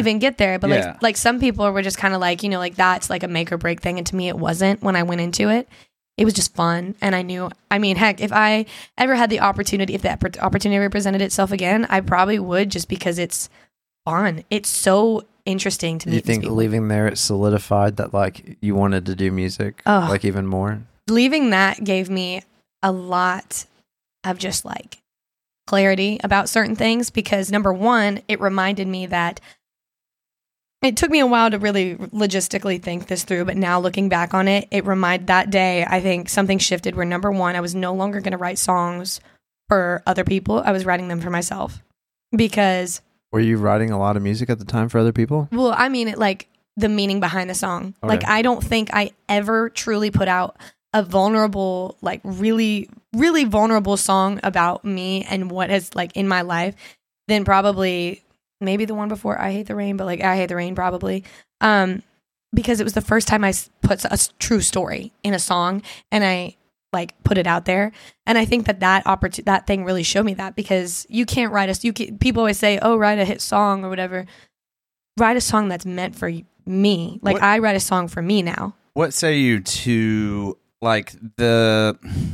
But like some people were just kind of like, like that's like a make or break thing. And to me, it wasn't. When I went into it, it was just fun. And I knew, I mean, heck, if I ever had the opportunity, if that opportunity presented itself again, I probably would, just because it's fun. It's so interesting to me. Do you think leaving there, it solidified that like you wanted to do music like even more? Leaving that gave me a lot of just like clarity about certain things, because number one, it reminded me that It took me a while to really logistically think this through, but now looking back on it, that day, I think something shifted where number one, I was no longer going to write songs for other people. I was writing them for myself because... Were you writing a lot of music at the time for other people? Well, I mean, like the meaning behind the song. Okay. Like, I don't think I ever truly put out a vulnerable, like really, really vulnerable song about me and what is like in my life. Then probably... maybe the one before I Hate the Rain, but like I Hate the Rain probably. Because it was the first time I put a true story in a song and I like put it out there. And I think that thing really showed me that, because you can't write people always say, oh, write a hit song or whatever. Write a song that's meant for me. Like I write a song for me now. What say you to like the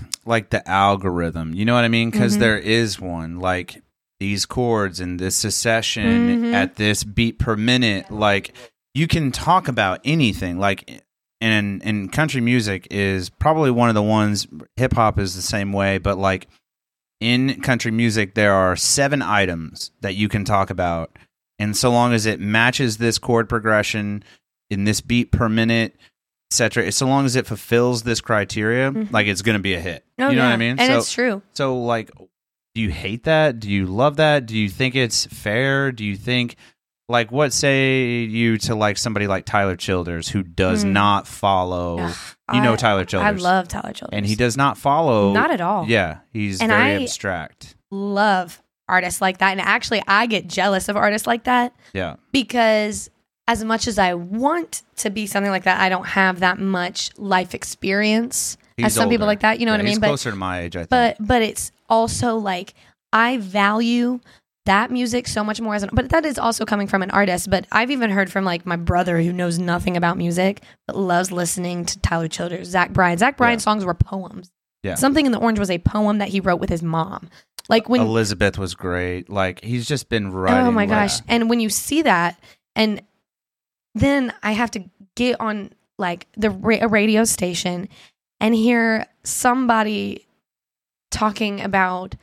algorithm? You know what I mean? Because there is one like these chords and this succession at this beat per minute. Like you can talk about anything. Like and country music is probably one of the ones. Hip hop is the same way, but like in country music, there are 7 items that you can talk about, and so long as it matches this chord progression in this beat per minute, etc., so long as it fulfills this criteria, like it's going to be a hit. Oh, you know what I mean? And it's true. So like, do you hate that? Do you love that? Do you think it's fair? Do you think, like, what say you to like somebody like Tyler Childers, who does not follow? Tyler Childers. I love Tyler Childers, and he does not follow. Not at all. Yeah, he's very abstract. Love artists like that, and actually, I get jealous of artists like that. Yeah, because as much as I want to be something like that, I don't have that much life experience as some people like that. You know what I mean? He's but closer to my age, I think. But it's also like I value that music so much more but that is also coming from an artist. But I've even heard from like my brother, who knows nothing about music but loves listening to Tyler Childers, Zach Bryan. Zach Bryan's songs were poems. Yeah. Something in the Orange was a poem that he wrote with his mom. Like when Elizabeth was great. Like he's just been writing. Oh my gosh. And when you see that, and then I have to get on like a radio station and hear somebody talking about,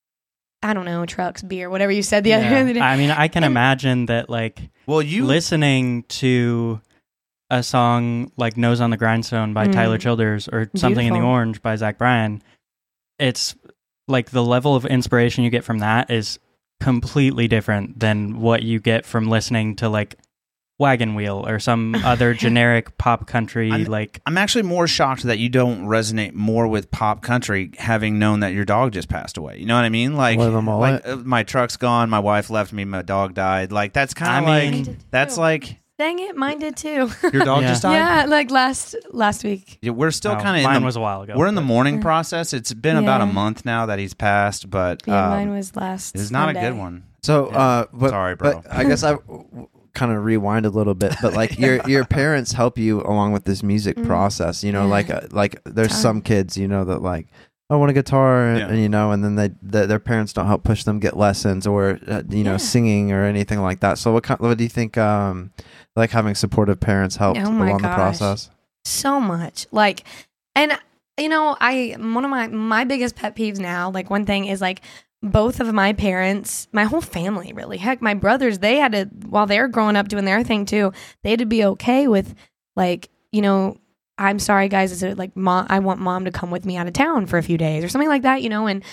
I don't know, trucks, beer, whatever you said the other day. I mean, I can imagine that, like, listening to a song like Nose on the Grindstone by Tyler Childers or Something in the Orange by Zach Bryan, it's like the level of inspiration you get from that is completely different than what you get from listening to like Wagon Wheel or some other generic pop country. I'm actually more shocked that you don't resonate more with pop country, having known that your dog just passed away. You know what I mean? Like my truck's gone, my wife left me, my dog died. Like that's kind of like that's like. Dang it, mine did too. Your dog just died? Yeah, like last week. Yeah, we're still kind of mine was a while ago. We're in the mourning process. It's been about a month now that he's passed, but mine was last. It's not a good one. So, sorry, bro. But I guess I kind of rewind a little bit, but like your parents help you along with this music process. You know, like there's some kids, you know, that like, I want a guitar, and you know, and then their parents don't help push them get lessons or singing or anything like that. So what do you think? Like having supportive parents help along the process? So much, like, and you know, one of my biggest pet peeves now, like one thing is like both of my parents, my whole family, really, heck, my brothers, they had to, while they were growing up doing their thing too, they had to be okay with like, you know, I'm sorry guys, is it like mom, I want mom to come with me out of town for a few days or something like that, you know, and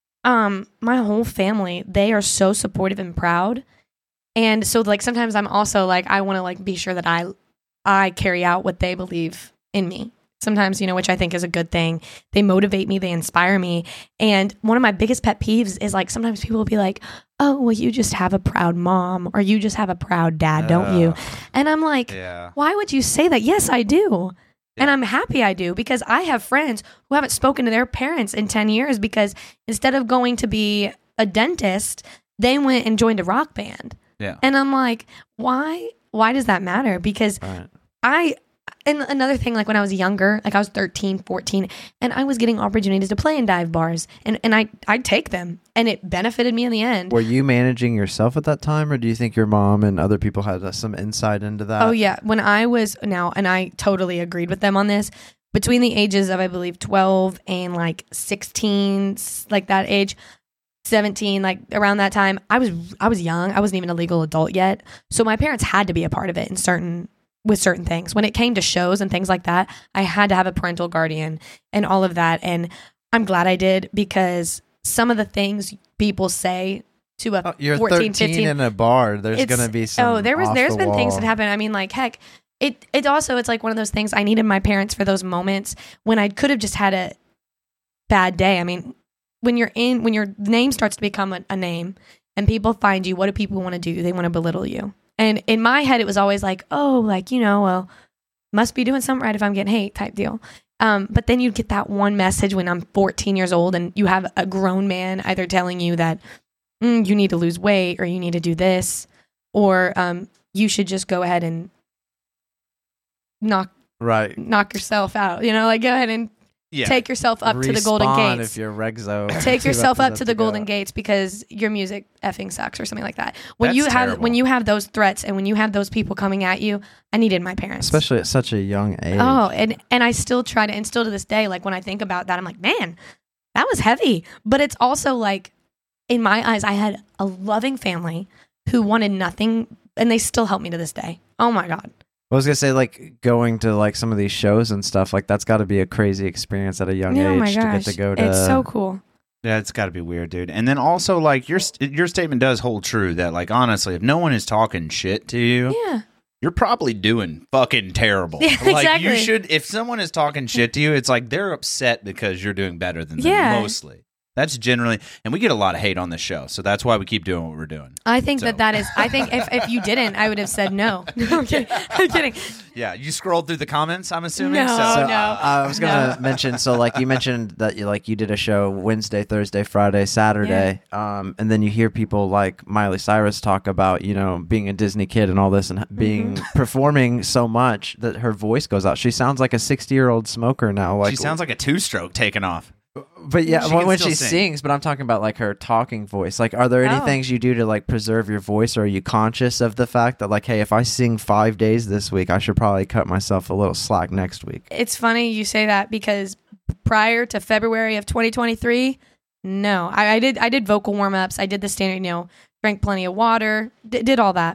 my whole family, they are so supportive and proud. And so like sometimes I'm also like, I want to like be sure that I carry out what they believe in me. Sometimes, you know, which I think is a good thing. They motivate me, they inspire me. And one of my biggest pet peeves is like sometimes people will be like, oh, well, you just have a proud mom or you just have a proud dad, don't you? And I'm like, why would you say that? Yes, I do. And I'm happy I do, because I have friends who haven't spoken to their parents in 10 years because instead of going to be a dentist, they went and joined a rock band. Yeah. And I'm like, why does that matter? Because and another thing, like when I was younger, like I was 13, 14, and I was getting opportunities to play in dive bars, and I'd take them, and it benefited me in the end. Were you managing yourself at that time, or do you think your mom and other people had some insight into that? Oh, yeah. When I was, and I totally agreed with them on this, between the ages of, I believe, 12 and like 16, like that age, 17, like around that time, I was young. I wasn't even a legal adult yet. So my parents had to be a part of it with certain things. When it came to shows and things like that, I had to have a parental guardian and all of that. And I'm glad I did, because some of the things people say to a you're 14, 13 15 in a bar, there's going to be some there's been things that happen. I mean, like, heck, it's also, it's like one of those things. I needed my parents for those moments when I could have just had a bad day. I mean, when your name starts to become a name and people find you, what do people want to do? They want to belittle you. And in my head, it was always like, oh, like, well, must be doing something right if I'm getting hate type deal. But then you get that one message when I'm 14 years old and you have a grown man either telling you that you need to lose weight, or you need to do this, or you should just go ahead and knock yourself out. Like, go ahead and take yourself up to the Golden Gates. If you're Regzo, take yourself up to the Golden Gates because your music effing sucks, or something like that. When you have those threats and when you have those people coming at you, I needed my parents, especially at such a young age. Oh, and I still try to, and still to this day, like when I think about that, I'm like, man, that was heavy. But it's also like, in my eyes, I had a loving family who wanted nothing, and they still help me to this day. Oh my God. I was gonna say, like, going to like some of these shows and stuff, like that's got to be a crazy experience at a young age to get to go to. It's so cool. Yeah, it's got to be weird, dude. And then also, like, your statement does hold true that, like, honestly, if no one is talking shit to you, you're probably doing fucking terrible. Yeah, like, exactly. you should. If someone is talking shit to you, it's like they're upset because you're doing better than them. Mostly. That's generally, and we get a lot of hate on this show, so that's why we keep doing what we're doing. I think that is, I think if you didn't, I would have said no. I'm kidding. I'm kidding. Yeah, you scrolled through the comments, I'm assuming? No, no. I was going to mention, so like you mentioned that you did a show Wednesday, Thursday, Friday, Saturday, and then you hear people like Miley Cyrus talk about, being a Disney kid and all this, and being performing so much that her voice goes out. She sounds like a 60-year-old smoker now. Like, she sounds like a two-stroke taking off. But yeah, when she sings, but I'm talking about like her talking voice. Like, are there any things you do to like preserve your voice, or are you conscious of the fact that like, hey, if I sing 5 days this week, I should probably cut myself a little slack next week? It's funny you say that, because prior to February of 2023, no, I did vocal warm-ups. I did the standard, drank plenty of water, did all that.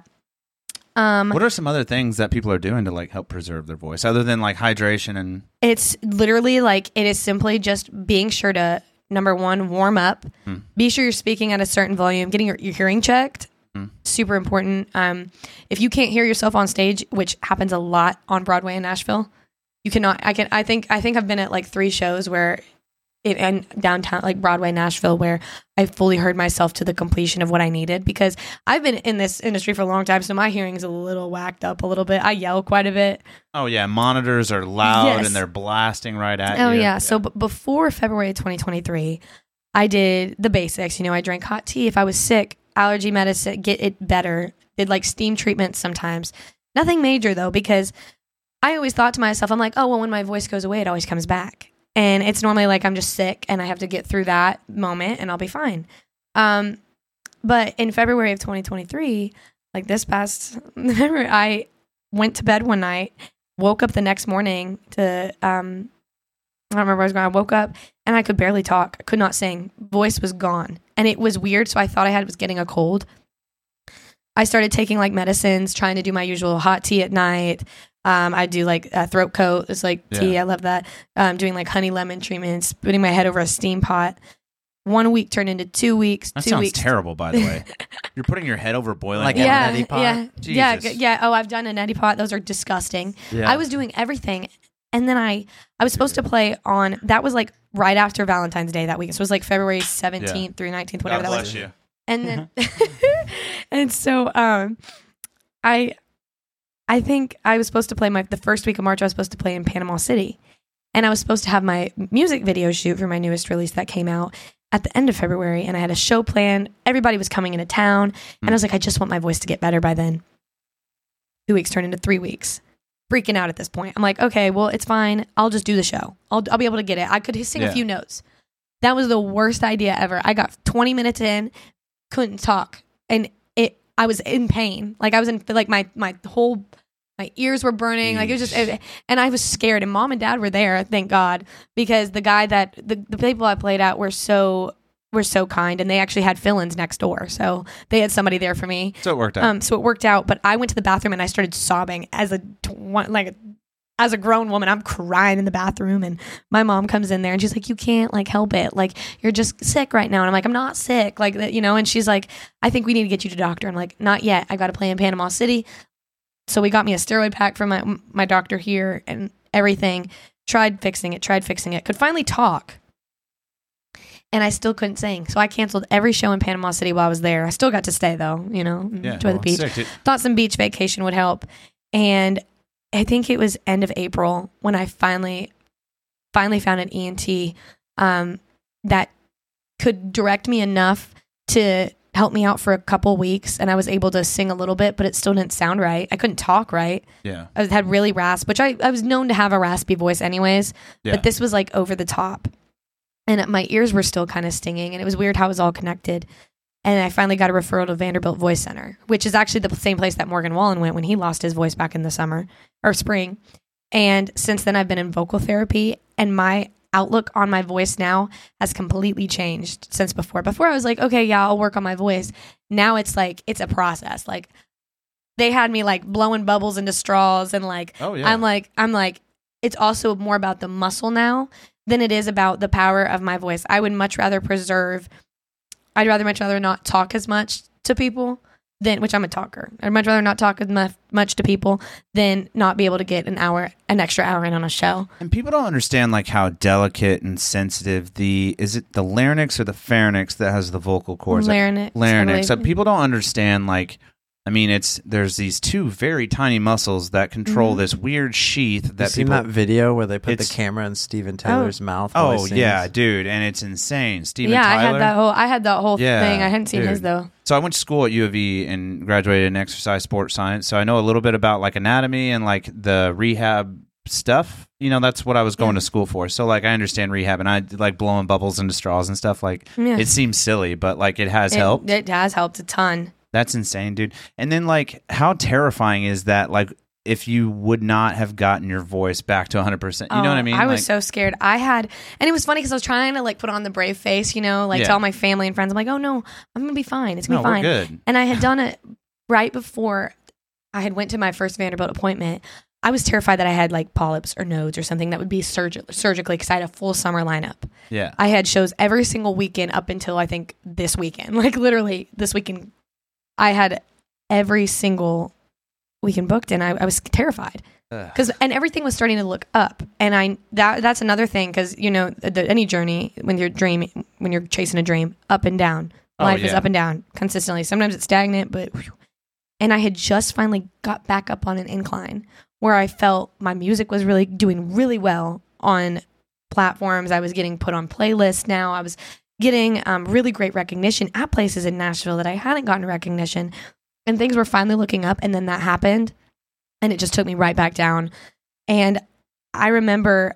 What are some other things that people are doing to like help preserve their voice other than like hydration? And it's literally like, it is simply just being sure to, number one, warm up, be sure you're speaking at a certain volume, getting your hearing checked. Super important. If you can't hear yourself on stage, which happens a lot on Broadway in Nashville, you cannot. I think I've been at like 3 shows where in downtown, like Broadway, Nashville, where I fully heard myself to the completion of what I needed, because I've been in this industry for a long time, so my hearing's a little whacked up a little bit. I yell quite a bit. Oh yeah, monitors are loud and they're blasting right at you. Oh yeah. So before February 2023, I did the basics. I drank hot tea if I was sick, allergy medicine, get it better. Did like steam treatments sometimes. Nothing major though, because I always thought to myself, I'm like, oh well, when my voice goes away, it always comes back. And it's normally like I'm just sick and I have to get through that moment and I'll be fine. But in February of 2023, like this past November, I went to bed one night, woke up the next morning to, I don't remember where I was going. I woke up and I could barely talk. I could not sing. Voice was gone. And it was weird. So I thought I was getting a cold. I started taking like medicines, trying to do my usual hot tea at night. I do like a throat coat. It's like tea. I love that. Doing like honey lemon treatments, putting my head over a steam pot. 1 week turned into 2 weeks. That 2 sounds weeks. terrible, by the way. You're putting your head over boiling like water. a neti pot? Yeah. Oh, I've done a neti pot. Those are disgusting. Yeah. I was doing everything. And then I was supposed to play on, that was like right after Valentine's Day that week. So it was like February 17th through 19th, whatever that was. You. And then, and so I think I was supposed to play the first week of March, I was supposed to play in Panama City. And I was supposed to have my music video shoot for my newest release that came out at the end of February. And I had a show planned. Everybody was coming into town. And I was like, I just want my voice to get better by then. 2 weeks turned into 3 weeks. Freaking out at this point. I'm like, okay, well, it's fine. I'll just do the show. I'll be able to get it. I could sing a few notes. That was the worst idea ever. I got 20 minutes in, couldn't talk. And I was in pain. Like I was in, like my ears were burning. Like it was just, and I was scared. And Mom and Dad were there, thank God, because the guy the people I played at were so were so kind, and they actually had fill-ins next door, so they had somebody there for me. So it worked out. But I went to the bathroom and I started sobbing as a grown woman. I'm crying in the bathroom, and my mom comes in there and she's like, "You can't like help it. Like you're just sick right now." And I'm like, "I'm not sick." Like that, and she's like, "I think we need to get you to a doctor." I'm like, "Not yet. I got to play in Panama City." So we got me a steroid pack from my doctor here and everything. Tried fixing it. Could finally talk. And I still couldn't sing. So I canceled every show in Panama City while I was there. I still got to stay, though, enjoy the beach. Sick, thought some beach vacation would help. And I think it was end of April when I finally found an ENT that could direct me enough to help me out for a couple weeks. And I was able to sing a little bit, but it still didn't sound right. I couldn't talk right. Yeah. I had really which I was known to have a raspy voice anyways. Yeah. But this was like over the top. And my ears were still kind of stinging, and it was weird how it was all connected. And I finally got a referral to Vanderbilt Voice Center, which is actually the same place that Morgan Wallen went when he lost his voice back in the summer or spring. And since then, I've been in vocal therapy, and my outlook on my voice now has completely changed since before. Before I was like, okay, yeah, I'll work on my voice. Now it's like, it's a process. Like they had me like blowing bubbles into straws, and like, oh, yeah. I'm like, it's also more about the muscle now than it is about the power of my voice. I would much rather much rather not talk as much to people which I'm a talker. I'd much rather not talk as much to people than not be able to get an extra hour in on a show. And people don't understand like how delicate and sensitive is it the larynx or the pharynx that has the vocal cords? Larynx. Totally. So people don't understand like, I mean, there's these two very tiny muscles that control this weird sheath that seen that video where they put the camera in Steven Tyler's mouth? Oh yeah, dude, and it's insane. Steven Tyler. I had that whole thing. I hadn't seen his though. So I went to school at U of E and graduated in exercise sports science. So I know a little bit about like anatomy and like the rehab stuff. That's what I was going to school for. So like I understand rehab, and I like blowing bubbles into straws and stuff. Like it seems silly, but like it has helped. It has helped a ton. That's insane, dude. And then, like, how terrifying is that, like, if you would not have gotten your voice back to 100%? You know what I mean? I was so scared. And it was funny because I was trying to, like, put on the brave face, tell my family and friends. I'm like, oh, no, I'm going to be fine. It's going to be fine. We're good. And I had done it right before I had went to my first Vanderbilt appointment. I was terrified that I had, like, polyps or nodes or something that would be surgically because I had a full summer lineup. Yeah. I had shows every single weekend up until, I think, this weekend. Like, literally, this weekend. I had every single weekend booked, and I was terrified and everything was starting to look up. And that's another thing because any journey when you're chasing a dream, up and down. Life is up and down consistently. Sometimes it's stagnant, but and I had just finally got back up on an incline where I felt my music was really doing really well on platforms. I was getting put on playlists now. I was getting really great recognition at places in Nashville that I hadn't gotten recognition, and things were finally looking up. And then that happened, and it just took me right back down. And I remember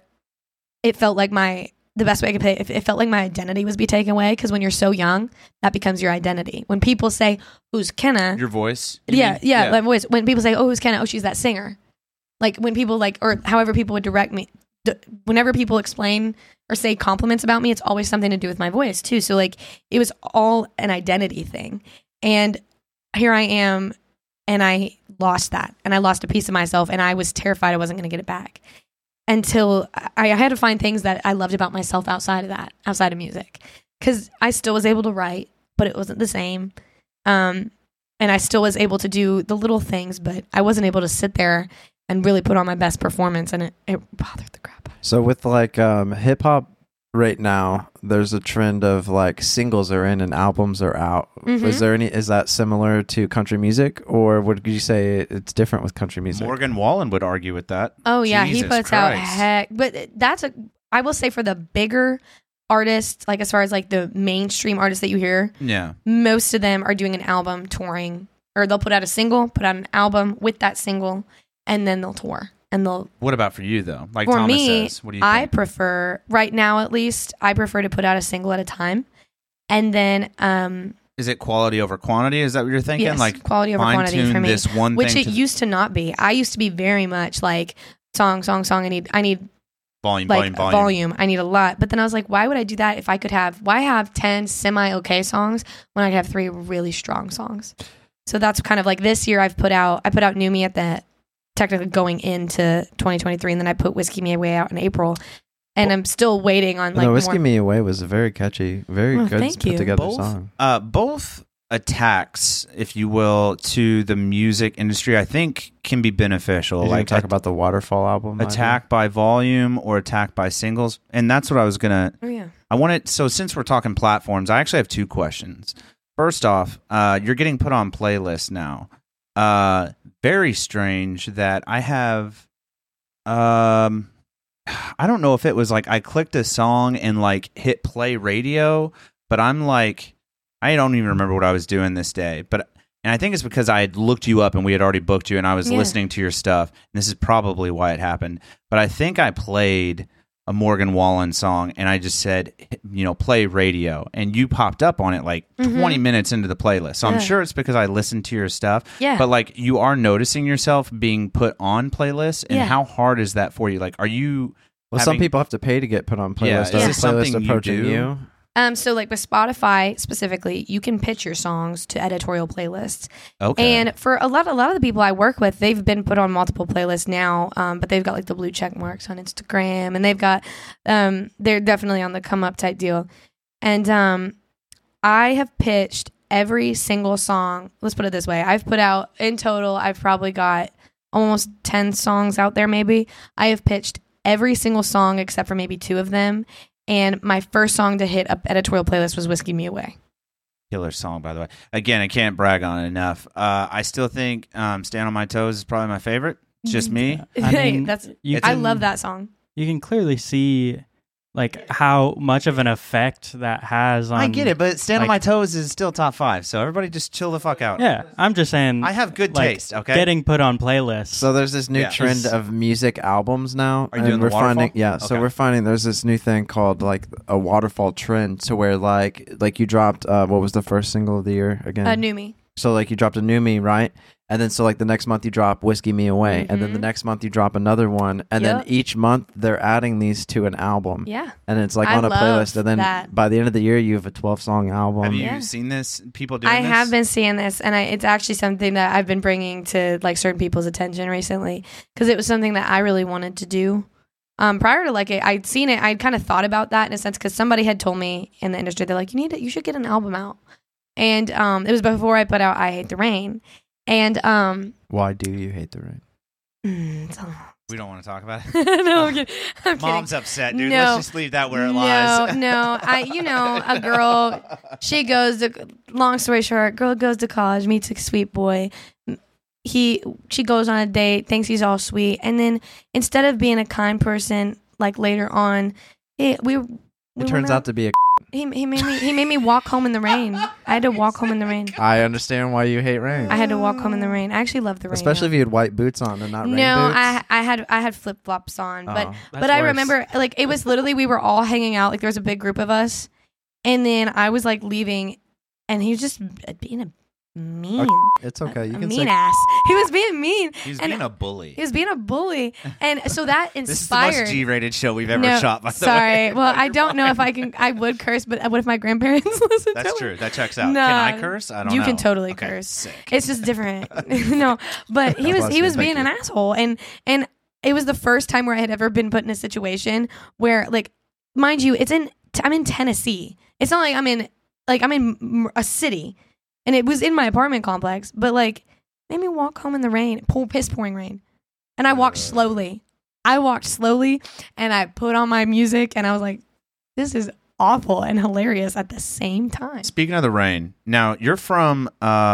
it felt like the best way I could put it felt like my identity was being taken away, because when you're so young, that becomes your identity. When people say, "Who's Kenna?" Your voice. Yeah, my voice. When people say, "Oh, who's Kenna?" Oh, she's that singer. Like when people or however people would direct me. Whenever people explain or say compliments about me, it's always something to do with my voice too. So like it was all an identity thing. And here I am, and I lost that, and I lost a piece of myself, and I was terrified I wasn't going to get it back until I had to find things that I loved about myself outside of music. Cause I still was able to write, but it wasn't the same. And I still was able to do the little things, but I wasn't able to sit there and really put on my best performance, and it bothered the crap out of me. So with like hip hop right now, there's a trend of like singles are in and albums are out. Mm-hmm. Is that similar to country music, or would you say it's different with country music? Morgan Wallen would argue with that. Oh yeah, Jesus he puts Christ. Out but I will say for the bigger artists, like as far as like the mainstream artists that you hear, most of them are doing an album touring, or they'll put out a single, put out an album with that single, and then they'll tour. And they'll. What about for you though? Like for Thomas me, says, what do you think? I prefer right now, at least, I prefer to put out a single at a time, and then. Is it quality over quantity? Is that what you're thinking? Yes, like quality over quantity for me. This one which thing it used to not be. I used to be very much like song. I need volume. I need a lot. But then I was like, why would I do that if I could why have 10 semi-okay songs when I could have 3 really strong songs? So that's kind of like this year I put out New Me technically going into 2023, and then I put Whiskey Me Away out in April. And I'm still waiting on Whiskey Me Away was a very catchy, very good put together song. Both attacks, if you will, to the music industry, I think can be beneficial. Like talk about the Waterfall album, Attack by volume or Attack by singles, and that's what I was gonna. Oh yeah. I wanted. So since we're talking platforms, I actually have 2 questions. First off, you're getting put on playlists now. Very strange that I have. I don't know if it was like I clicked a song and like hit play radio, but I'm like. I don't even remember what I was doing this day, and I think it's because I had looked you up and we had already booked you, and I was listening to your stuff. And this is probably why it happened. But I think I played a Morgan Wallen song, and I just said, play radio, and you popped up on it like 20 minutes into the playlist. So I'm sure it's because I listened to your stuff. Yeah. But like, you are noticing yourself being put on playlists, and how hard is that for you? Like, are you? Some people have to pay to get put on playlists. Is this something approaching you? So like with Spotify specifically, you can pitch your songs to editorial playlists. Okay. And for a lot of the people I work with, they've been put on multiple playlists now, but they've got like the blue check marks on Instagram, and they've got, they're definitely on the come up type deal. And I have pitched every single song. Let's put it this way. I've put out, in total, I've probably got almost 10 songs out there maybe. I have pitched every single song except for maybe 2 of them. And my first song to hit up editorial playlist was Whiskey Me Away. Killer song, by the way. Again, I can't brag on it enough. I still think Stand on My Toes is probably my favorite. It's just me. I love that song. You can clearly see like how much of an effect that has on. I get it, but Stand on My Toes is still top 5, so everybody just chill the fuck out. Yeah, I'm just saying. I have good taste, okay? Getting put on playlists. So there's this new trend of music albums now. Are you doing the waterfall? So we're finding there's this new thing called like a waterfall trend, to where like you dropped, what was the first single of the year again? New Me. So like you dropped a New Me, right? And then so like the next month you drop Whiskey Me Away, and then the next month you drop another one, and then each month they're adding these to an album. Yeah. And it's like on a playlist, and then by the end of the year you have a 12-song album. Have you seen this? People doing this? I have been seeing this, and it's actually something that I've been bringing to like certain people's attention recently, because it was something that I really wanted to do. Prior to like I'd seen it, I'd kind of thought about that in a sense, because somebody had told me in the industry, they're like, you should get an album out. And it was before I put out I Hate the Rain. And why do you hate the rain? We don't want to talk about it. No, I'm kidding. Mom's upset, dude. Let's just leave that where it lies. No. A girl, she goes to, long story short, girl goes to college, meets a sweet boy. She goes on a date, thinks he's all sweet, and then instead of being a kind person, like later on, it turns out to be a. He made me walk home in the rain. I had to walk home in the rain. I understand why you hate rain. I had to walk home in the rain. I actually love the rain. Especially if you had white boots on and not rain boots. No, I had flip flops on, but I remember like it was literally we were all hanging out, like there was a big group of us, and then I was like leaving, and he was just being a mean. It's okay. You can mean ass. He was being mean. He was being a bully. He was being a bully, and so that inspired. This is the most G-rated show we've ever shot. By the way. Sorry. Well, I don't know if I can. I would curse, but what if my grandparents listen? That's true. That checks out. No, can I curse? I don't know. You can totally curse. Sick. It's just different. No, but he was being an asshole, and it was the first time where I had ever been put in a situation where, like, mind you, I'm in Tennessee. It's not like I'm in a city. And it was in my apartment complex, but like made me walk home in the rain, piss pouring rain. And I walked slowly. And I put on my music, and I was like, this is awful and hilarious at the same time. Speaking of the rain, now you're from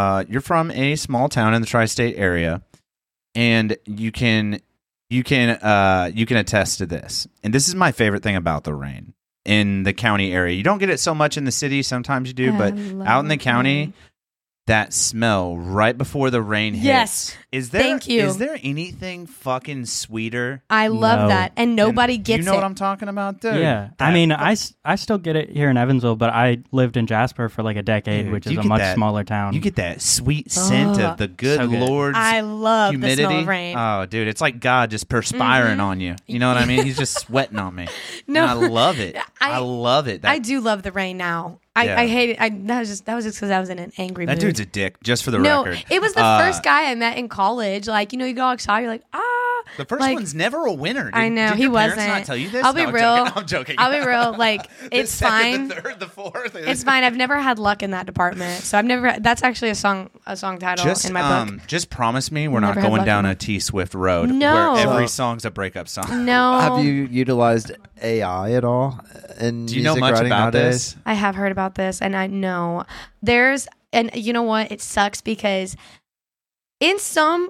a small town in the tri-state area, and you can attest to this. And this is my favorite thing about the rain in the county area. You don't get it so much in the city. Sometimes you do, but out in the county, that smell right before the rain hits. Yes. Thank you. Is there anything fucking sweeter? I love that. And nobody gets it. You know what I'm talking about, dude? Yeah. I mean, I still get it here in Evansville, but I lived in Jasper for like a decade, which is a much smaller town. You get that sweet scent of the good Lord's I love humidity. The smell of rain. Oh, dude, it's like God just perspiring on you. You know what I mean? He's just sweating on me. No. And I love it. I love it. I do love the rain now. I hate it. That was just because I was in an angry mood. That dude's a dick, just for the record. It was the first guy I met in college. Like, you get all excited. You're like, The first one's never a winner. I know. Did he your wasn't. parents not tell you this? I'll be real. I'm joking. I'll be real. Like, it's the second, fine. The third, the fourth. It's fine. I've never had luck in that department. So I've never. That's actually a song title in my book. Just promise me we're not going down a T Swift road where every song's a breakup song. No. Have you utilized AI at all in Do you know much about nowadays? this? I have heard about this, and I know and you know what? It sucks because in some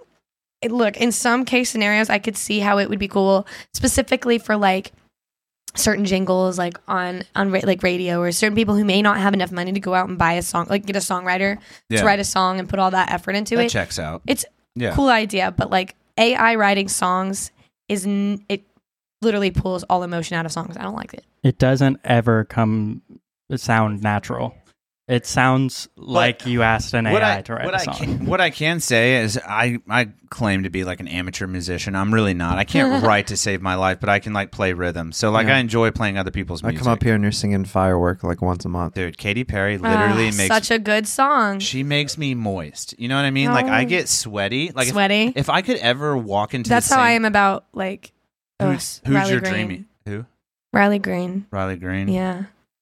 case scenarios, I could see how it would be cool, specifically for like certain jingles, like on like radio, or certain people who may not have enough money to go out and buy a song, like get a songwriter to write a song and put all that effort into it. That checks out. It's a cool idea, but like AI writing songs it literally pulls all emotion out of songs. I don't like it. It doesn't ever sound natural. It sounds like you asked an AI to write a song. What I can say is I claim to be like an amateur musician. I'm really not. I can't write to save my life, but I can like play rhythm. So like I enjoy playing other people's music. I come up here and you're singing Firework like once a month. Dude, Katy Perry literally makes such a good song. She makes me moist. You know what I mean? Like I get sweaty. Like sweaty. If I could ever walk into that's how I am about like who's Riley your Green. dreamy? Who? Riley Green. Riley Green. Yeah.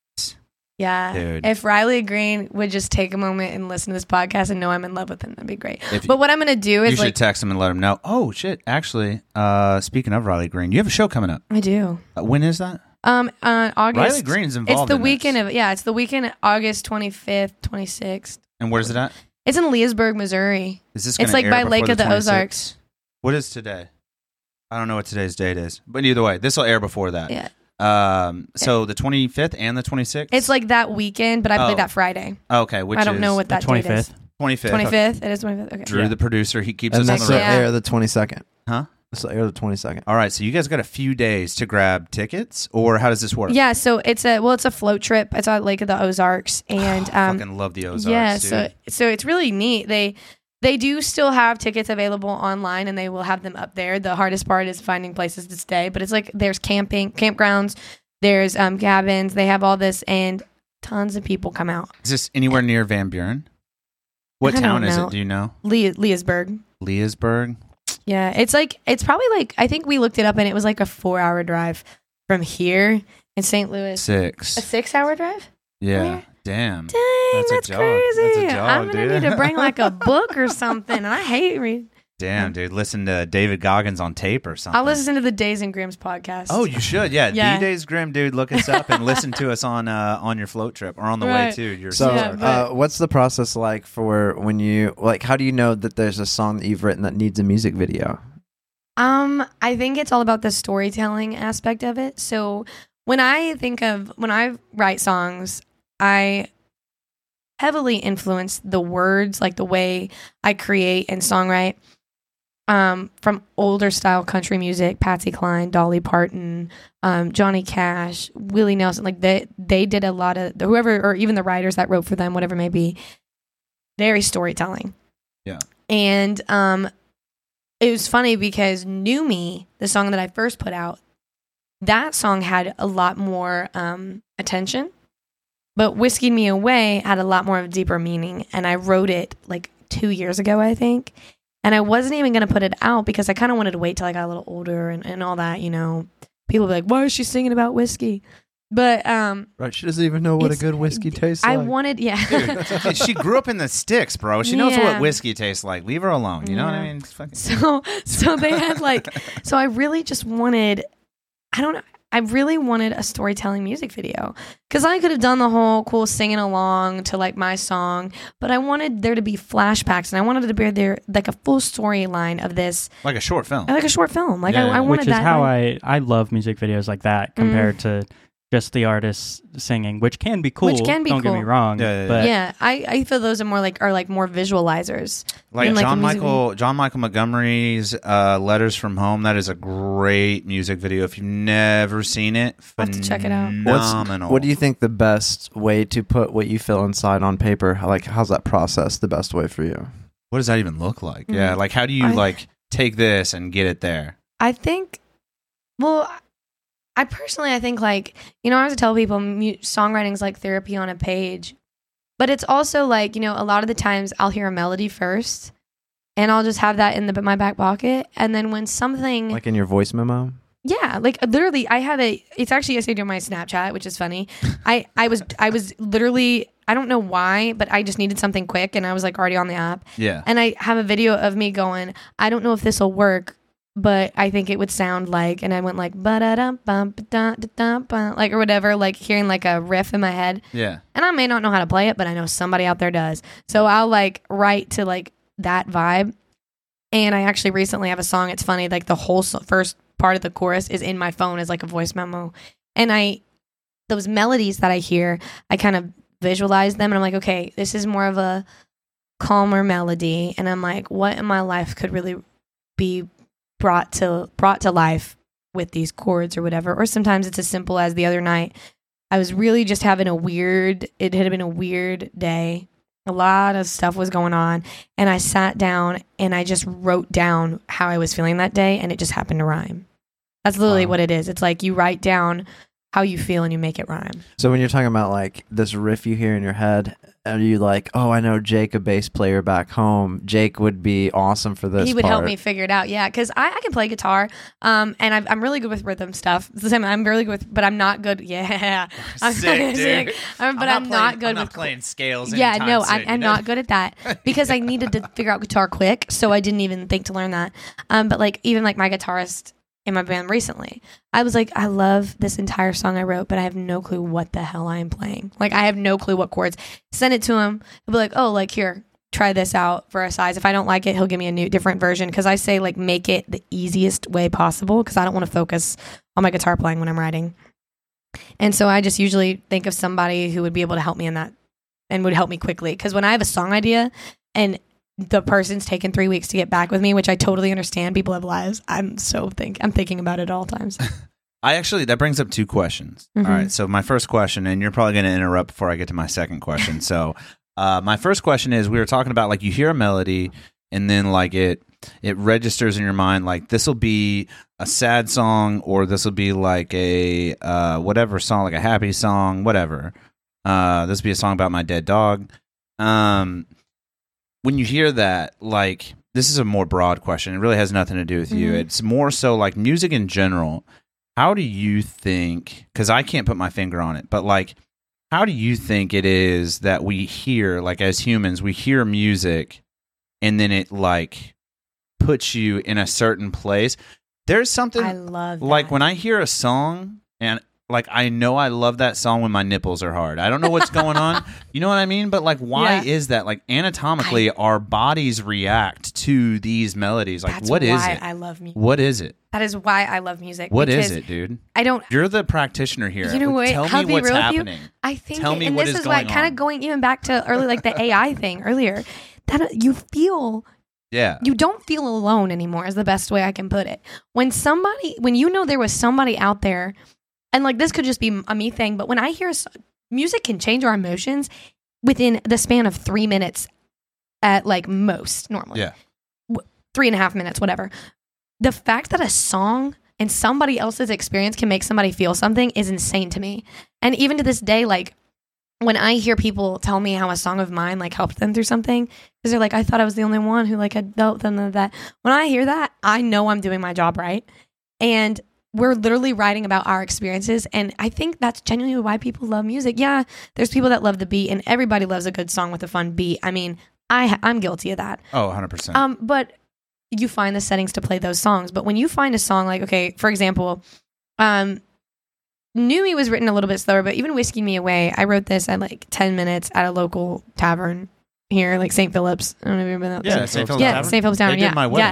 Yeah. Dude. If Riley Green would just take a moment and listen to this podcast and know I'm in love with him, that'd be great. But what I'm going to do is you should text him and let him know. Oh, shit. Actually, speaking of Riley Green, you have a show coming up. I do. When is that? On August. Riley Green's involved It's the in weekend this. it's the weekend August 25th, 26th. And where's it at? It's in Leesburg, Missouri. Is this It's like by Lake of the Ozarks. What is today? I don't know what today's date is. But either way, this will air before that. Yeah. So the 25th and the 26th? It's like that weekend, but I play that Friday. Okay, which is... I don't know what that date is. 25th. 25th? It is 25th? Okay. Drew, the producer, he keeps and us on this the will road. air the 22nd. Huh? This will air the 22nd. All right, so you guys got a few days to grab tickets, or how does this work? Yeah, so it's a float trip. It's on Lake of the Ozarks, and I fucking love the Ozarks. Yeah, dude. so it's really neat. They do still have tickets available online, and they will have them up there. The hardest part is finding places to stay, but it's like there's campgrounds, there's cabins. They have all this, and tons of people come out. Is this anywhere near Van Buren? What town is it? Do you know? Leesburg. Leesburg. Yeah, it's probably like, I think we looked it up and it was like a 4-hour drive from here in St. Louis. 6. A 6-hour drive? Yeah. Where? Damn. Dang, that's crazy. That's a job, I'm gonna dude. need to bring like a book or something. And I hate reading. Damn, dude. Listen to David Goggins on tape or something. I'll listen to the Days and Grims podcast. Oh, you should. Yeah. Yeah. D-Days Grim, dude. Look us up and listen to us on your float trip or on the way too. So what's the process like for when you, like, how do you know that there's a song that you've written that needs a music video? I think it's all about the storytelling aspect of it. So when I write songs, I heavily influence the words, like the way I create and songwrite, from older style country music, Patsy Cline, Dolly Parton, Johnny Cash, Willie Nelson. Like they did a lot of whoever, or even the writers that wrote for them, whatever it may be, very storytelling. Yeah. And it was funny because New Me, the song that I first put out, that song had a lot more attention, but Whiskeyed Me Away had a lot more of a deeper meaning. And I wrote it like 2 years ago, I think. And I wasn't even going to put it out because I kind of wanted to wait till I got a little older and all that, you know. People be like, why is she singing about whiskey? But right, she doesn't even know what a good whiskey tastes like. I wanted, Dude, she grew up in the sticks, bro. She knows what whiskey tastes like. Leave her alone. You know what I mean? So they had like, so I really just wanted, I really wanted a storytelling music video because I could have done the whole cool singing along to like my song, but I wanted there to be flashbacks and I wanted to be there like a full storyline of this, like a short film. Like a short film. Like I wanted which is that. how I love music videos like that compared to just the artist singing, which can be cool. Don't get me wrong. But I feel those are more more visualizers. Like John Michael Montgomery's "Letters from Home." That is a great music video. If you've never seen it, I'll have to check it out. Phenomenal. What do you think the best way to put what you feel inside on paper? Like, how's that process the best way for you? What does that even look like? Mm-hmm. Yeah, like how do you take this and get it there? I think, I personally think I have to tell people songwriting's like therapy on a page, but it's also like, a lot of the times I'll hear a melody first and I'll just have that in my back pocket. And then when something like in your voice memo. Yeah. Like literally it's actually saved on my Snapchat, which is funny. I was literally, I don't know why, but I just needed something quick and I was like already on the app. Yeah. And I have a video of me going, I don't know if this will work, but I think it would sound like, and I went like like or whatever, like hearing like a riff in my head. Yeah. And I may not know how to play it, but I know somebody out there does. So I'll like write to like that vibe. And I actually recently have a song. It's funny, like the whole first part of the chorus is in my phone as like a voice memo. And those melodies that I hear, I kind of visualize them, and I'm like, okay, this is more of a calmer melody. And I'm like, what in my life could really be brought to life with these chords or whatever. Or sometimes it's as simple as the other night I was really just having it had been a weird day, a lot of stuff was going on, and I sat down and I just wrote down how I was feeling that day, and it just happened to rhyme. That's literally what it is. It's like you write down how you feel and you make it rhyme. So when you're talking about like this riff you hear in your head, are you like, oh, I know Jake, a bass player back home. Jake would be awesome for this. He would help me figure it out. Yeah, because I can play guitar, and I'm really good with rhythm stuff. It's the same. I'm really good with, but I'm not good. Yeah, I'm sick, dude. I'm not good with playing scales. Yeah, no, I'm not good at that because I needed to figure out guitar quick, so I didn't even think to learn that. But like even like my guitarist in my band recently, I was like, I love this entire song I wrote, but I have no clue what the hell I am playing. Like, I have no clue what chords. Send it to him. He'll be like, oh, like, here, try this out for a size. If I don't like it, he'll give me a different version. Because I say, like, make it the easiest way possible because I don't want to focus on my guitar playing when I'm writing. And so I just usually think of somebody who would be able to help me in that and would help me quickly. Because when I have a song idea and the person's taken 3 weeks to get back with me, which I totally understand. People have lives. I'm thinking about it at all times. That brings up two questions. Mm-hmm. All right. So my first question, and you're probably going to interrupt before I get to my second question. So my first question is, we were talking about like you hear a melody and then like it registers in your mind, like this will be a sad song or this will be like a whatever song, like a happy song, whatever. This will be a song about my dead dog. When you hear that, like, this is a more broad question. It really has nothing to do with you. It's more so like music in general. How do you think, because I can't put my finger on it, but like, how do you think it is that we hear, like as humans, we hear music and then it like puts you in a certain place? There's something, I love that. Like when I hear a song and like, I know I love that song when my nipples are hard. I don't know what's going on. You know what I mean? But like, why is that? Like, anatomically, our bodies react to these melodies. Like, what is it? I love music. What is it? That is why I love music. What is it, dude? You're the practitioner here. You know what? Tell me what's happening. I think, tell me and what this is why, going on. kind of going even back to early, like the AI thing earlier, that you feel. Yeah. You don't feel alone anymore is the best way I can put it. When you know there was somebody out there. And like this could just be a me thing, but when I hear music can change our emotions within the span of 3 minutes at like most normally. Yeah. 3.5 minutes, whatever. The fact that a song and somebody else's experience can make somebody feel something is insane to me. And even to this day, like when I hear people tell me how a song of mine like helped them through something, because they're like, I thought I was the only one who like had dealt them with that. When I hear that, I know I'm doing my job right. And we're literally writing about our experiences, and I think that's genuinely why people love music. Yeah, there's people that love the beat, and everybody loves a good song with a fun beat. I mean, I'm guilty of that. Oh, 100%. But you find the settings to play those songs. But when you find a song like, okay, for example, New Me was written a little bit slower, but even Whiskey Me Away, I wrote this at like 10 minutes at a local tavern here, like St. Philip's. I don't know if you've been there. Yeah, St. Philip's Tavern. Yeah, St. Philip's Tavern. They did my wedding.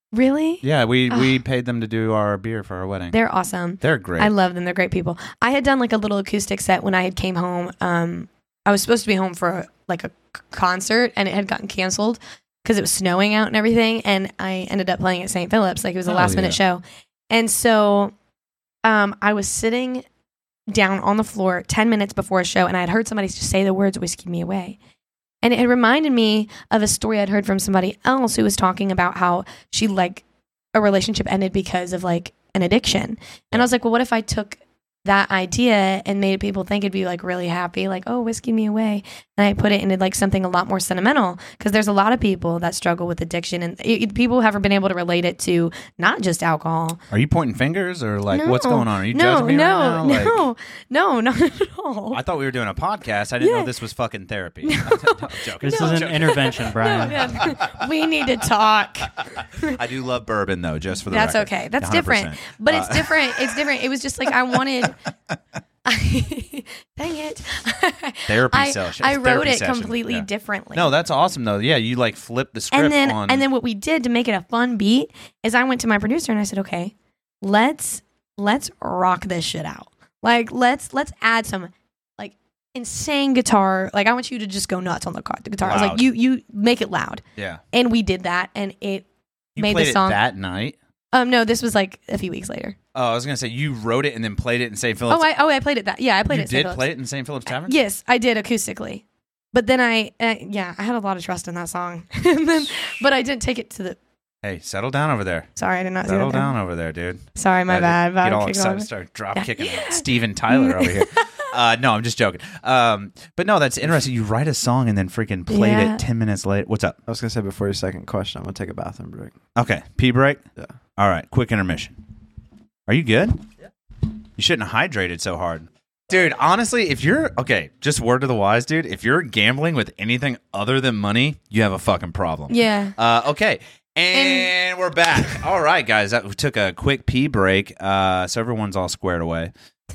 Really? Yeah, we paid them to do our beer for our wedding. They're awesome. They're great. I love them. They're great people. I had done like a little acoustic set when I had came home. I was supposed to be home for like a concert, and it had gotten canceled because it was snowing out and everything. And I ended up playing at St. Philip's. Like, it was a last minute show. And so I was sitting down on the floor 10 minutes before a show, and I had heard somebody just say the words "Whiskey Me Away." And it had reminded me of a story I'd heard from somebody else who was talking about how she, like, a relationship ended because of like an addiction. And I was like, well, what if I took that idea and made people think it'd be like really happy, like, oh, whiskey me away, and I put it into like something a lot more sentimental, because there's a lot of people that struggle with addiction, and people have been able to relate it to not just alcohol. Are you pointing fingers, or like what's going on? Are you judging me right now? No, not at all. I thought we were doing a podcast. I didn't know this was fucking therapy. No, I'm joking. This is an intervention, Brian. We need to talk. I do love bourbon, though, just for the That's record. okay. That's 100%. Different. But it's different. It's different. It was just like I wanted... Dang it. Therapy session. I wrote it completely differently. No, that's awesome, though. Yeah, you like flipped the script on... And then what we did to make it a fun beat is I went to my producer and I said, okay, let's rock this shit out. Like, let's add some like insane guitar. Like, I want you to just go nuts on the guitar. Loud. I was like, you make it loud. Yeah. And we did that, and it made the song. It that night? No, this was like a few weeks later. Oh, I was gonna say you wrote it and then played it in St. Philip's. I played it that. Yeah, I played it. You did play it in St. Philip's Tavern? Yes, I did acoustically. But then I had a lot of trust in that song. But I didn't take it to the. Hey, settle down over there. Sorry, I did not settle down over there, dude. Sorry, my bad. Get all excited, start drop kicking Steven Tyler over here. No, I'm just joking. But no, that's interesting. You write a song and then freaking played it 10 minutes later. What's up? I was gonna say before your second question, I'm gonna take a bathroom break. Okay, pee break. Yeah. All right, quick intermission. Are you good? Yeah. You shouldn't have hydrated so hard. Dude, honestly, if you're... Okay, just word to the wise, dude. If you're gambling with anything other than money, you have a fucking problem. Yeah. Okay, and we're back. All right, guys. We took a quick pee break, so everyone's all squared away.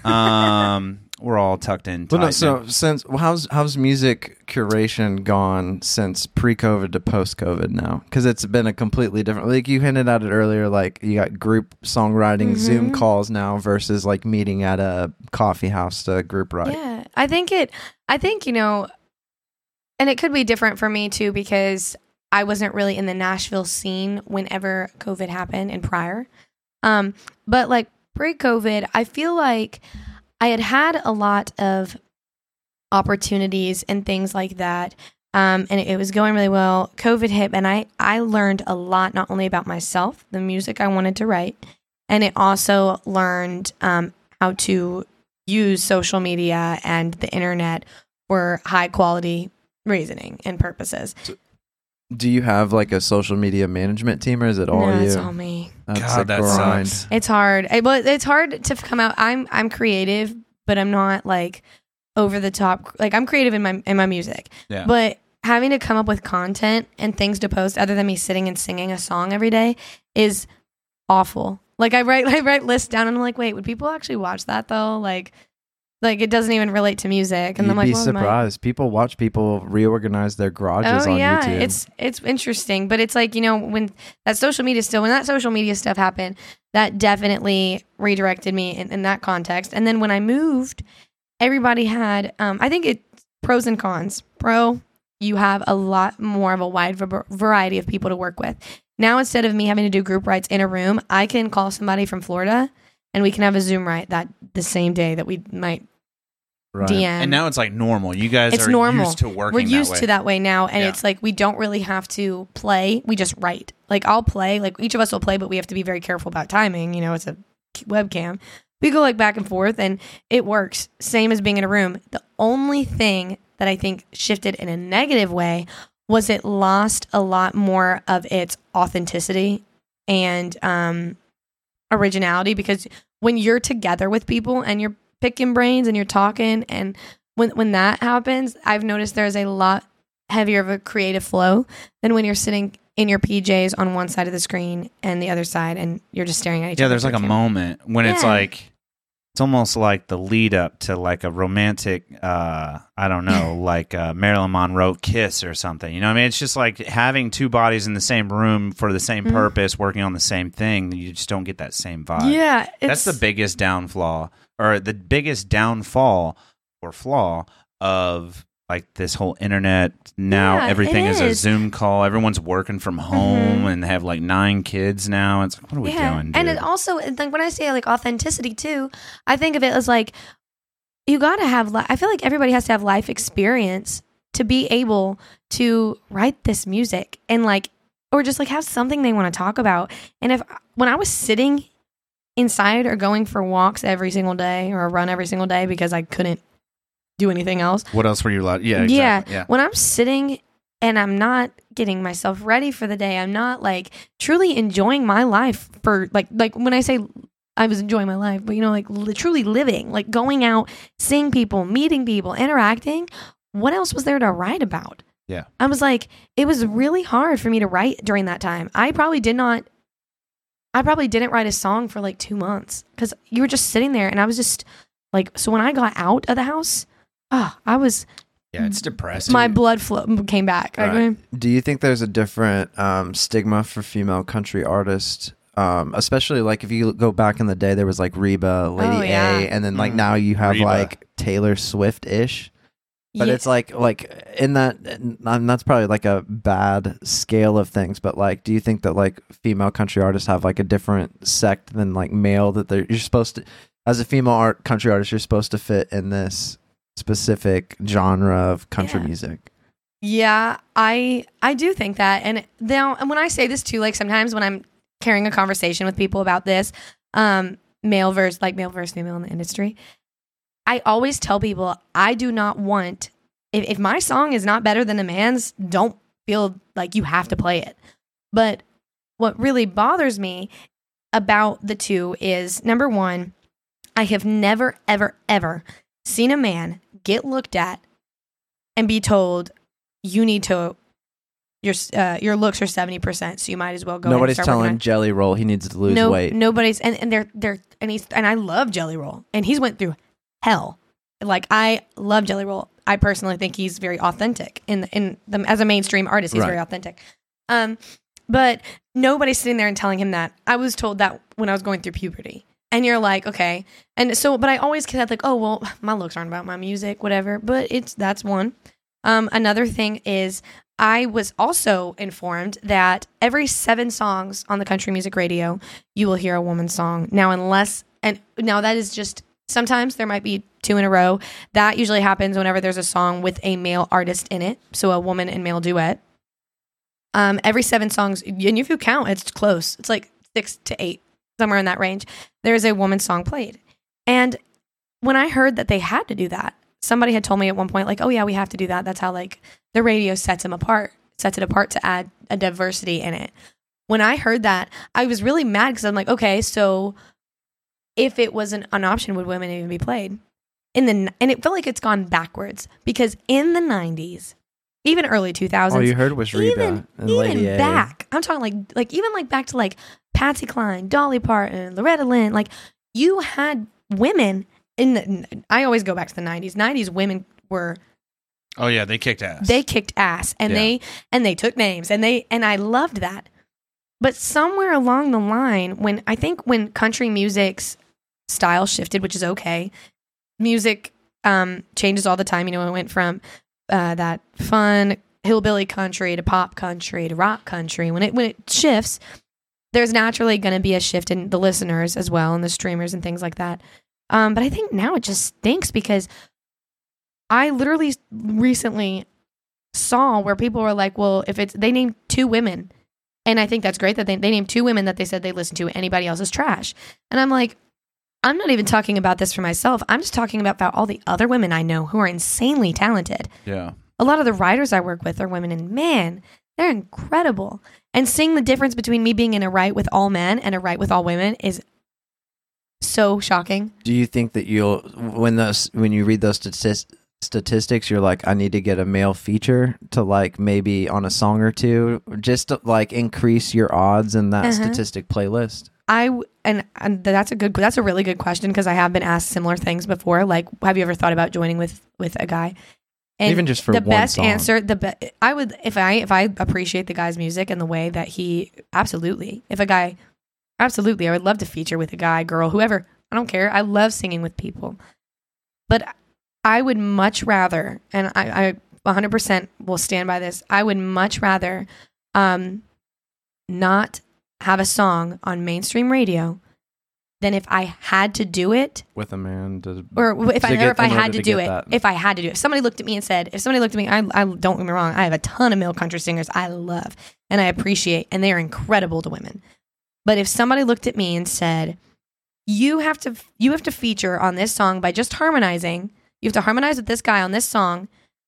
We're all tucked in tight. Well, no, how's music curation gone since pre-COVID to post-COVID now? Because it's been a completely different. Like you hinted at it earlier, like you got group songwriting, Zoom calls now versus like meeting at a coffee house to group write. Yeah, I think you know, and it could be different for me too, because I wasn't really in the Nashville scene whenever COVID happened and prior. But like pre-COVID, I feel like I had a lot of opportunities and things like that, and it was going really well. COVID hit, and I learned a lot, not only about myself, the music I wanted to write, and it also learned how to use social media and the internet for high quality reasoning and purposes. Do you have like a social media management team, or is it all you? No, it's all me. God, that sucks. It's hard. It's hard to come out. I'm creative, but I'm not like over the top. Like I'm creative in my music, but having to come up with content and things to post other than me sitting and singing a song every day is awful. Like I write lists down and I'm like, wait, would people actually watch that though? Like it doesn't even relate to music. And You'd I'm like, be surprised. People watch people reorganize their garages on YouTube. It's interesting, but it's like, you know, when that social media stuff happened, that definitely redirected me in that context. And then when I moved, everybody had, I think it's pros and cons. Pro, you have a lot more of a wide variety of people to work with. Now, instead of me having to do group writes in a room, I can call somebody from Florida and we can have a Zoom write that the same day that we might DM. And now it's like normal. You guys are normal. Used to working We're used that way. to that way now. And it's like we don't really have to play. We just write. Like I'll play. Like each of us will play, but we have to be very careful about timing. You know, it's a webcam. We go like back and forth and it works. Same as being in a room. The only thing that I think shifted in a negative way was it lost a lot more of its authenticity and originality, because when you're together with people and you're picking brains and you're talking, and when that happens, I've noticed there's a lot heavier of a creative flow than when you're sitting in your PJs on one side of the screen and the other side and you're just staring at each other. Yeah, there's like a moment when it's like It's almost like the lead up to like a romantic, I don't know, like Marilyn Monroe kiss or something. You know what I mean? It's just like having two bodies in the same room for the same purpose, working on the same thing. You just don't get that same vibe. Yeah. That's the biggest downfall or the biggest downfall or flaw of like this whole internet. Now everything is a Zoom call. Everyone's working from home and they have like 9 kids now. It's like, what are we doing, dude? And it also, like when I say like authenticity too, I think of it as like, you got to have, I feel like everybody has to have life experience to be able to write this music and like, or just like have something they want to talk about. And when I was sitting inside or going for walks every single day or a run every single day because I couldn't do anything else. What else were you allowed? Yeah, exactly. Yeah. When I'm sitting and I'm not getting myself ready for the day, I'm not like truly enjoying my life for like when I say I was enjoying my life, but you know, like truly living, like going out, seeing people, meeting people, interacting. What else was there to write about? Yeah. I was like, it was really hard for me to write during that time. I probably didn't write a song for like 2 months because you were just sitting there and I was just like, so when I got out of the house, I was... Yeah, it's depressing. My blood flow came back. Right. I mean, do you think there's a different stigma for female country artists? Especially like if you go back in the day, there was like Reba, Lady A, and then like now you have Reba. like Taylor Swift-ish. But it's like in that, and that's probably like a bad scale of things. But like, do you think that like female country artists have like a different sect than like male, that you're supposed to, as a female country artist, you're supposed to fit in this specific genre of country music? Yeah, I do think that. And when I say this too, like sometimes when I'm carrying a conversation with people about this, male versus female in the industry, I always tell people I do not want, if my song is not better than a man's, don't feel like you have to play it. But what really bothers me about the two is, number one, I have never, ever, ever seen a man get looked at and be told, you need to, your looks are 70%, so you might as well go. Nobody's telling Jelly Roll he needs to lose weight. Nobody's, and I love Jelly Roll, and he's went through hell. Like, I love Jelly Roll. I personally think he's very authentic as a mainstream artist. He's very authentic. But nobody's sitting there and telling him that. I was told that when I was going through puberty. And you're like, okay. And so, but I always get like, oh, well, my looks aren't about my music, whatever. But that's one. Another thing is, I was also informed that every 7 songs on the country music radio, you will hear a woman's song. Now that is just, sometimes there might be 2 in a row. That usually happens whenever there's a song with a male artist in it. So a woman and male duet. Every 7 songs, and if you count, it's close. It's like 6 to 8. Somewhere in that range, there's a woman's song played. And when I heard that they had to do that, somebody had told me at one point, like, oh yeah, we have to do that. That's how like the radio sets it apart to add a diversity in it. When I heard that, I was really mad because I'm like, okay, so if it was an option, would women even be played? And it felt like it's gone backwards because in the 90s, even early 2000s. All you heard was Reba and Lady A. Back. I'm talking like even like back to like Patsy Cline, Dolly Parton, Loretta Lynn. Like, you had women I always go back to the 90s. 90s women were... Oh yeah, they kicked ass. They kicked ass, and they took names, and I loved that. But somewhere along the line, when country music's style shifted, which is okay, music changes all the time. You know, it went from that fun hillbilly country to pop country to rock country. When it shifts, there's naturally going to be a shift in the listeners as well, and the streamers and things like that. But I think now it just stinks because I literally recently saw where people were like, well, they named 2 women. And I think that's great that they named 2 women that they said they listened to. Anybody else is trash. And I'm like, I'm not even talking about this for myself. I'm just talking about all the other women I know who are insanely talented. Yeah. A lot of the writers I work with are women, and man, they're incredible. And seeing the difference between me being in a write with all men and a write with all women is so shocking. Do you think that when you read those statistics, you're like, I need to get a male feature to like maybe on a song or two, just to like increase your odds in that statistic playlist? and that's a really good question because I have been asked similar things before. Like, have you ever thought about joining with a guy? And even just for the one best song. answer, I would if I appreciate the guy's music and the way that he absolutely. If a guy, absolutely, I would love to feature with a guy, girl, whoever. I don't care. I love singing with people, but I would much rather, and I 100% will stand by this. I would much rather not have a song on mainstream radio than if I had to do it with a man if I had to do it. If I had to do it. If somebody looked at me, I don't get me wrong, I have a ton of male country singers I love and I appreciate, and they are incredible to women. But if somebody looked at me and said, you have to feature on this song by just harmonizing. You have to harmonize with this guy on this song.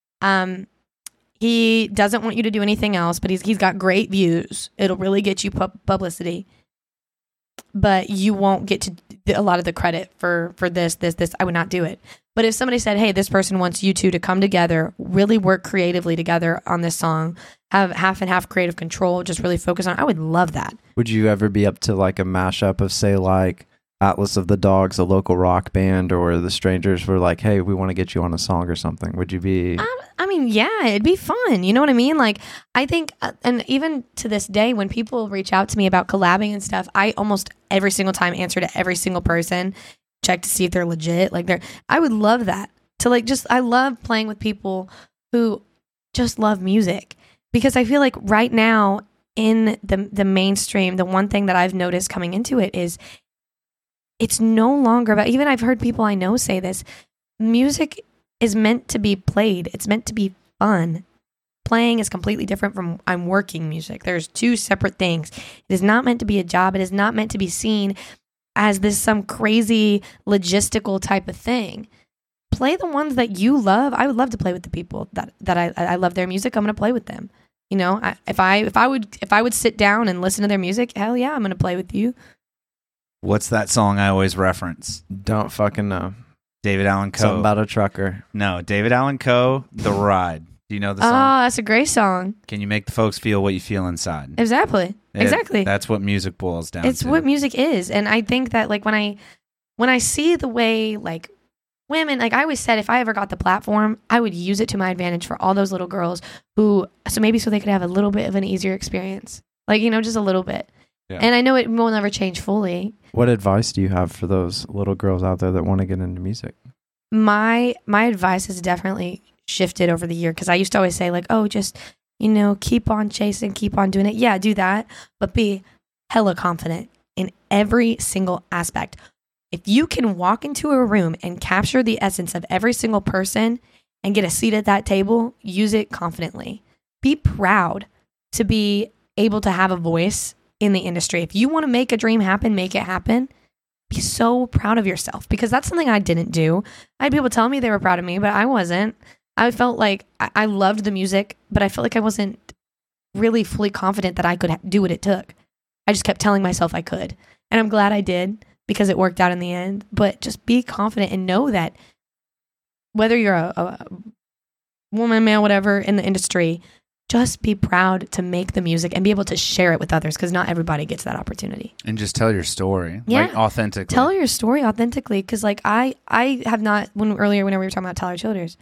He doesn't want you to do anything else, but he's got great views. It'll really get you publicity, but you won't get to a lot of the credit for this. I would not do it. But if somebody said, hey, this person wants you two to come together, really work creatively together on this song, have half and half creative control, just really focus on it, I would love that. Would you ever be up to like a mashup of, say, like Atlas of the Dogs, a local rock band, or the Strangers were like, hey, we want to get you on a song or something? Would you be... I mean, yeah, it'd be fun. You know what I mean? Like, I think, and even to this day, when people reach out to me about collabing and stuff, I almost every single time answer to every single person, check to see if they're legit. Like, I would love that. To like, I love playing with people who just love music, because I feel like right now in the mainstream, the one thing that I've noticed coming into it is it's no longer about, even I've heard people I know say this, music is meant to be played. It's meant to be fun. Playing is completely different from I'm working music. There's two separate things. It is not meant to be a job. It is not meant to be seen as this some crazy logistical type of thing. Play the ones that you love. I would love to play with the people that I love their music. I'm going to play with them. You know, if I would sit down and listen to their music, hell yeah, I'm going to play with you. What's that song I always reference? Don't fucking know. David Allan Coe. Something about a trucker. No, David Allan Coe, The Ride. Do you know the song? Oh, that's a great song. Can you make the folks feel what you feel inside? Exactly. That's what music boils down to. It's what music is. And I think that like when I see the way like women, like I always said, if I ever got the platform, I would use it to my advantage for all those little girls so they could have a little bit of an easier experience. Like, you know, just a little bit. Yeah. And I know it will never change fully. What advice do you have for those little girls out there that want to get into music? My advice has definitely shifted over the year, because I used to always say like, oh, just, you know, keep on chasing, keep on doing it. Yeah, do that, but be hella confident in every single aspect. If you can walk into a room and capture the essence of every single person and get a seat at that table, use it confidently. Be proud to be able to have a voice in the industry. If you want to make a dream happen, make it happen. Be so proud of yourself, because that's something I didn't do. I had people tell me they were proud of me, but I wasn't. I felt like I loved the music, but I felt like I wasn't really fully confident that I could do what it took. I just kept telling myself I could. And I'm glad I did, because it worked out in the end. But just be confident and know that whether you're a woman, man, whatever in the industry, just be proud to make the music and be able to share it with others, because not everybody gets that opportunity. And just tell your story, yeah. Like authentically. Tell your story authentically, because like I have not, whenever we were talking about Tyler Childers,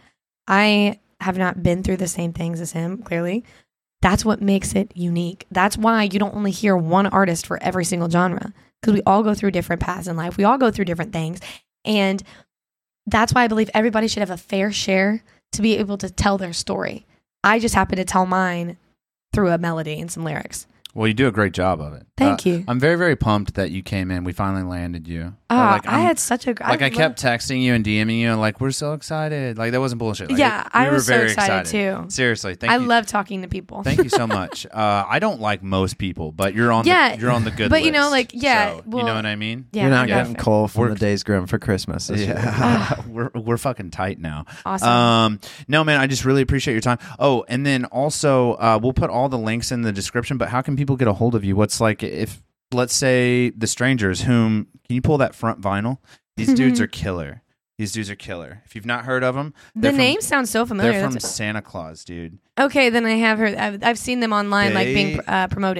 I have not been through the same things as him, clearly. That's what makes it unique. That's why you don't only hear one artist for every single genre, because we all go through different paths in life. We all go through different things. And that's why I believe everybody should have a fair share to be able to tell their story. I just happen to tell mine through a melody and some lyrics. Well, you do a great job of it. Thank you. I'm very, very pumped that you came in. We finally landed you. I had such a... I kept texting you and DMing you, and like, we're so excited. Like, that wasn't bullshit. Like, yeah, I was so excited too. Seriously, thank you. I love talking to people. Thank you so much. I don't like most people, but you're on the good but list. You know, like, yeah. So, you know what I mean? Yeah, you're not getting Cole from the Days Grim for Christmas. Yeah. We're fucking tight now. Awesome. No, man, I just really appreciate your time. Oh, and then also, we'll put all the links in the description, but how can people get a hold of you? What's like, if let's say the Strangers, can you pull that front vinyl? These dudes are killer. If you've not heard of them, the name sounds so familiar. They're from Santa Claus, dude. Okay, then I have heard. I've seen them online, like being promoted.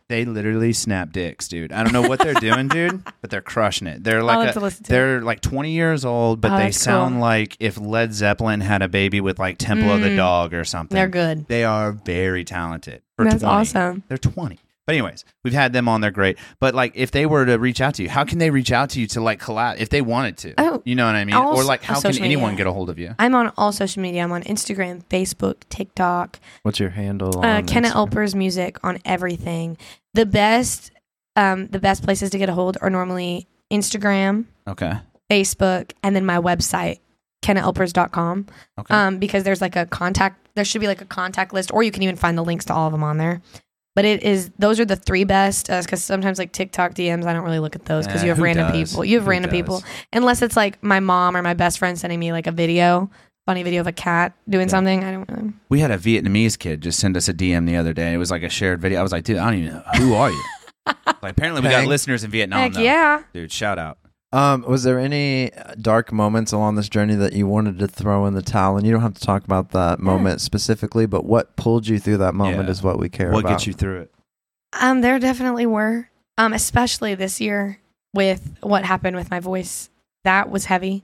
They literally snap dicks, dude. I don't know what they're doing, dude, but they're crushing it. They're like they're like 20 years old, but they sound like if Led Zeppelin had a baby with like Temple of the Dog or something. They're good. They are very talented. That's 20. Awesome. They're 20. But anyways, we've had them on. They're great. But like, if they were to reach out to you, how can they reach out to you to like collab if they wanted to? Oh, you know what I mean? Or like, how can anyone get a hold of you? I'm on all social media. I'm on Instagram, Facebook, TikTok. What's your handle? Kenna Elpers Music on everything. The best places to get a hold are normally Instagram, Facebook, and then my website, KennaElpers.com. Okay. Because there's like there should be like a contact list, or you can even find the links to all of them on there. But those are the three best, because sometimes like TikTok DMs, I don't really look at those because you have random people. You have random people. Unless it's like my mom or my best friend sending me like a funny video of a cat doing something. I don't know. We had a Vietnamese kid just send us a DM the other day. It was like a shared video. I was like, dude, I don't even know. Who are you? Like, apparently we got listeners in Vietnam. Heck yeah. Dude, shout out. Was there any dark moments along this journey that you wanted to throw in the towel? And you don't have to talk about that moment specifically, but what pulled you through that moment is what we care about. What gets you through it? There definitely were, especially this year with what happened with my voice. That was heavy.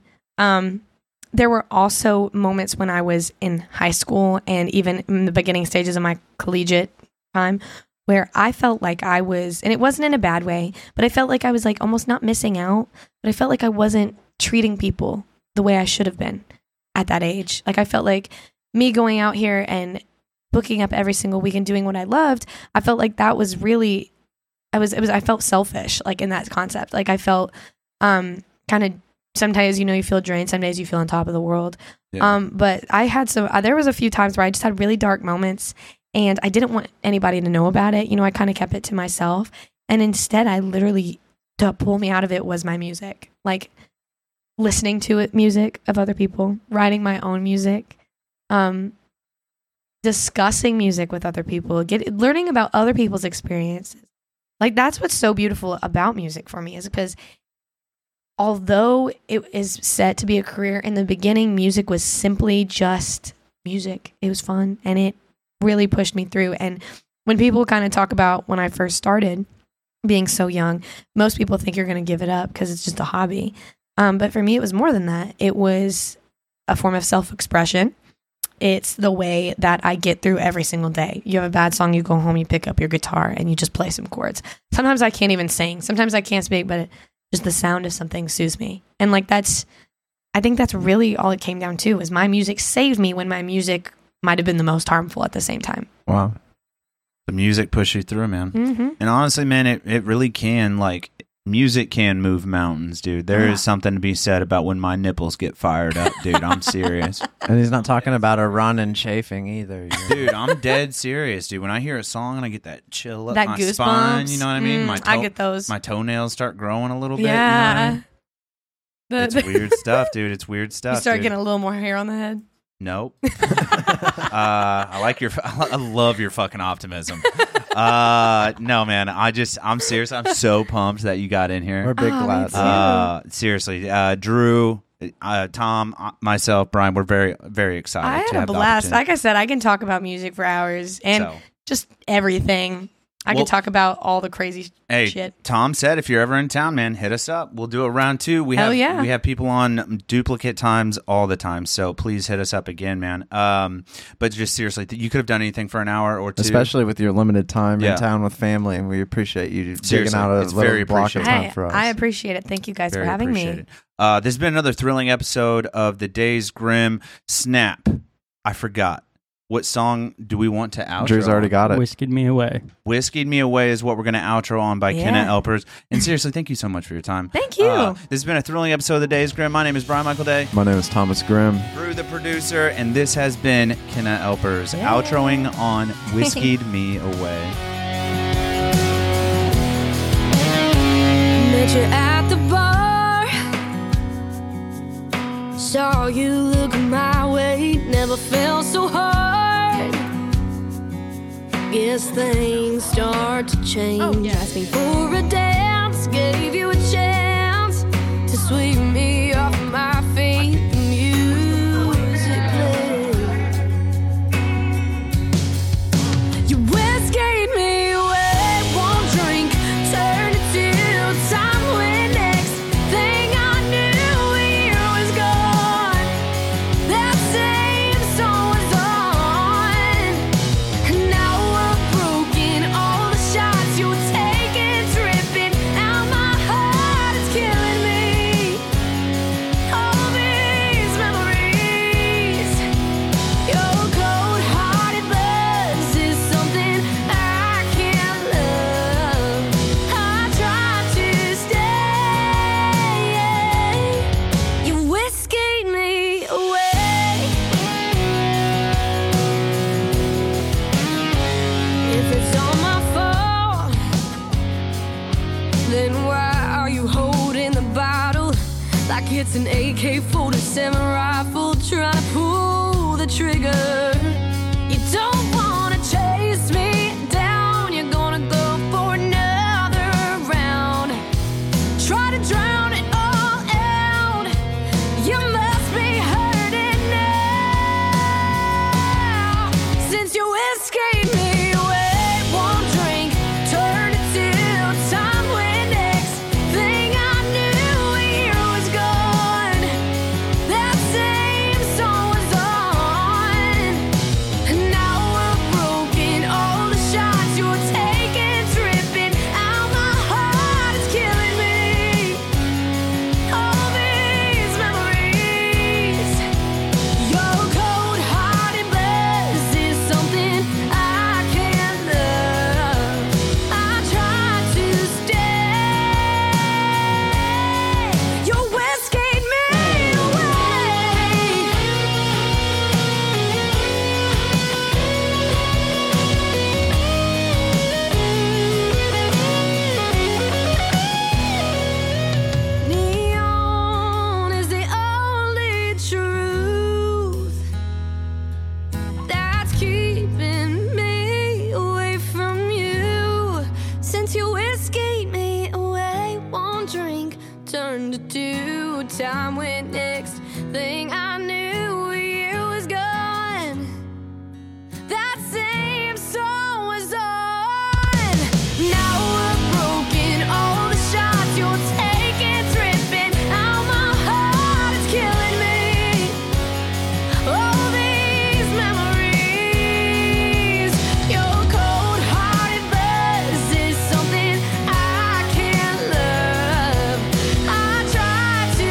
There were also moments when I was in high school and even in the beginning stages of my collegiate time where I felt like I was, and it wasn't in a bad way, but I felt like I was like almost not missing out, but I felt like I wasn't treating people the way I should have been at that age. Like I felt like me going out here and booking up every single week and doing what I loved, I felt like that was really, I felt selfish, like in that concept. Like I felt kind of, sometimes, you feel drained, some days you feel on top of the world. Yeah. But I had there was a few times where I just had really dark moments and I didn't want anybody to know about it. I kind of kept it to myself. And instead, I literally, to pull me out of it was my music. Like listening to it, music of other people, writing my own music, discussing music with other people, learning about other people's experiences. Like that's what's so beautiful about music for me, is because although it is set to be a career, in the beginning, music was simply just music. It was fun and it really pushed me through. And when people kind of talk about when I first started being so young, most people think you're going to give it up because it's just a hobby. But for me, it was more than that. It was a form of self-expression. It's the way that I get through every single day. You have a bad song, you go home, you pick up your guitar and you just play some chords. Sometimes I can't even sing. Sometimes I can't speak, but just the sound of something soothes me. And like I think that's really all it came down to, is my music saved me when my music might have been the most harmful at the same time. Wow. The music pushed you through, man. Mm-hmm. And honestly, man, it really can, like, music can move mountains, dude. There is something to be said about when my nipples get fired up, dude. I'm serious. And he's not talking about a run and chafing either. Dude, I'm dead serious, dude. When I hear a song and I get that chill up my goosebumps. Spine, you know what I mean? I get those. My toenails start growing a little bit. Yeah. You know what I mean? It's weird stuff, dude. It's weird stuff. You start getting a little more hair on the head. Nope. I love your fucking optimism. No, man. I'm serious. I'm so pumped that you got in here. We're big glad. Seriously, Drew, Tom, myself, Brian, we're very, very excited. I had a blast. Like I said, I can talk about music for hours and just everything. I can talk about all the crazy shit. Tom said, if you're ever in town, man, hit us up. We'll do a round 2. We have people on duplicate times all the time, so please hit us up again, man. But just seriously, you could have done anything for an hour or two. Especially with your limited time in town with family, and we appreciate you digging out a little block of time for us. I appreciate it. Thank you guys for having me. This has been another thrilling episode of The Days Grim. Snap. I forgot. What song do we want to outro? Drew's already got it. Whiskeyed Me Away. Whiskeyed Me Away is what we're going to outro on by Kenna Elpers. And seriously, thank you so much for your time. Thank you. This has been a thrilling episode of The Days Grim. My name is Brian Michael Day. My name is Thomas Grimm. Drew, the producer. And this has been Kenna Elpers outroing on Whiskeyed Me Away. Met you at the bar. Saw you looking my way. Never felt so hard. Guess things start to change. Asked me for a dance, gave you a chance to sweep me off my feet. The music played. You whiskeyed me away. then why are you holding the bottle like it's an AK-47 rifle, trying to pull the trigger? You don't wanna chase me down, you're gonna go for another round. Try to drown it all out, you must be hurting now. Since you escaped me away, one drink turned it to time when next thing I knew, a year was gone. That same song was on, and now we're broken. All the shots you're taking, tripping out, my heart is killing me. All these memories, your cold-hearted buzz is something I can't love. I tried to stay, you escaped me Neon is the only truth that's keeping me away from you. Since you escaped me away, one drink turned to two. Time when next thing I knew, a year was gone. That same song was on. Now we're broken. All the shots you're taking, tripping out, my heart is killing me. All these memories, your cold-hearted buzz is something I can't love. I tried to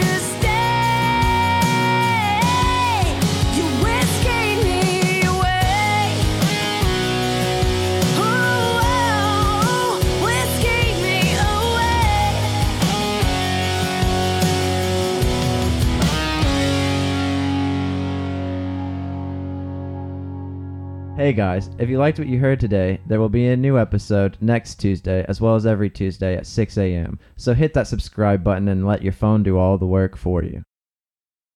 stay, you escaped me away. Oh, escape me away. Hey guys, if you liked what you heard today, there will be a new episode next Tuesday, as well as every Tuesday at 6 a.m. So hit that subscribe button and let your phone do all the work for you.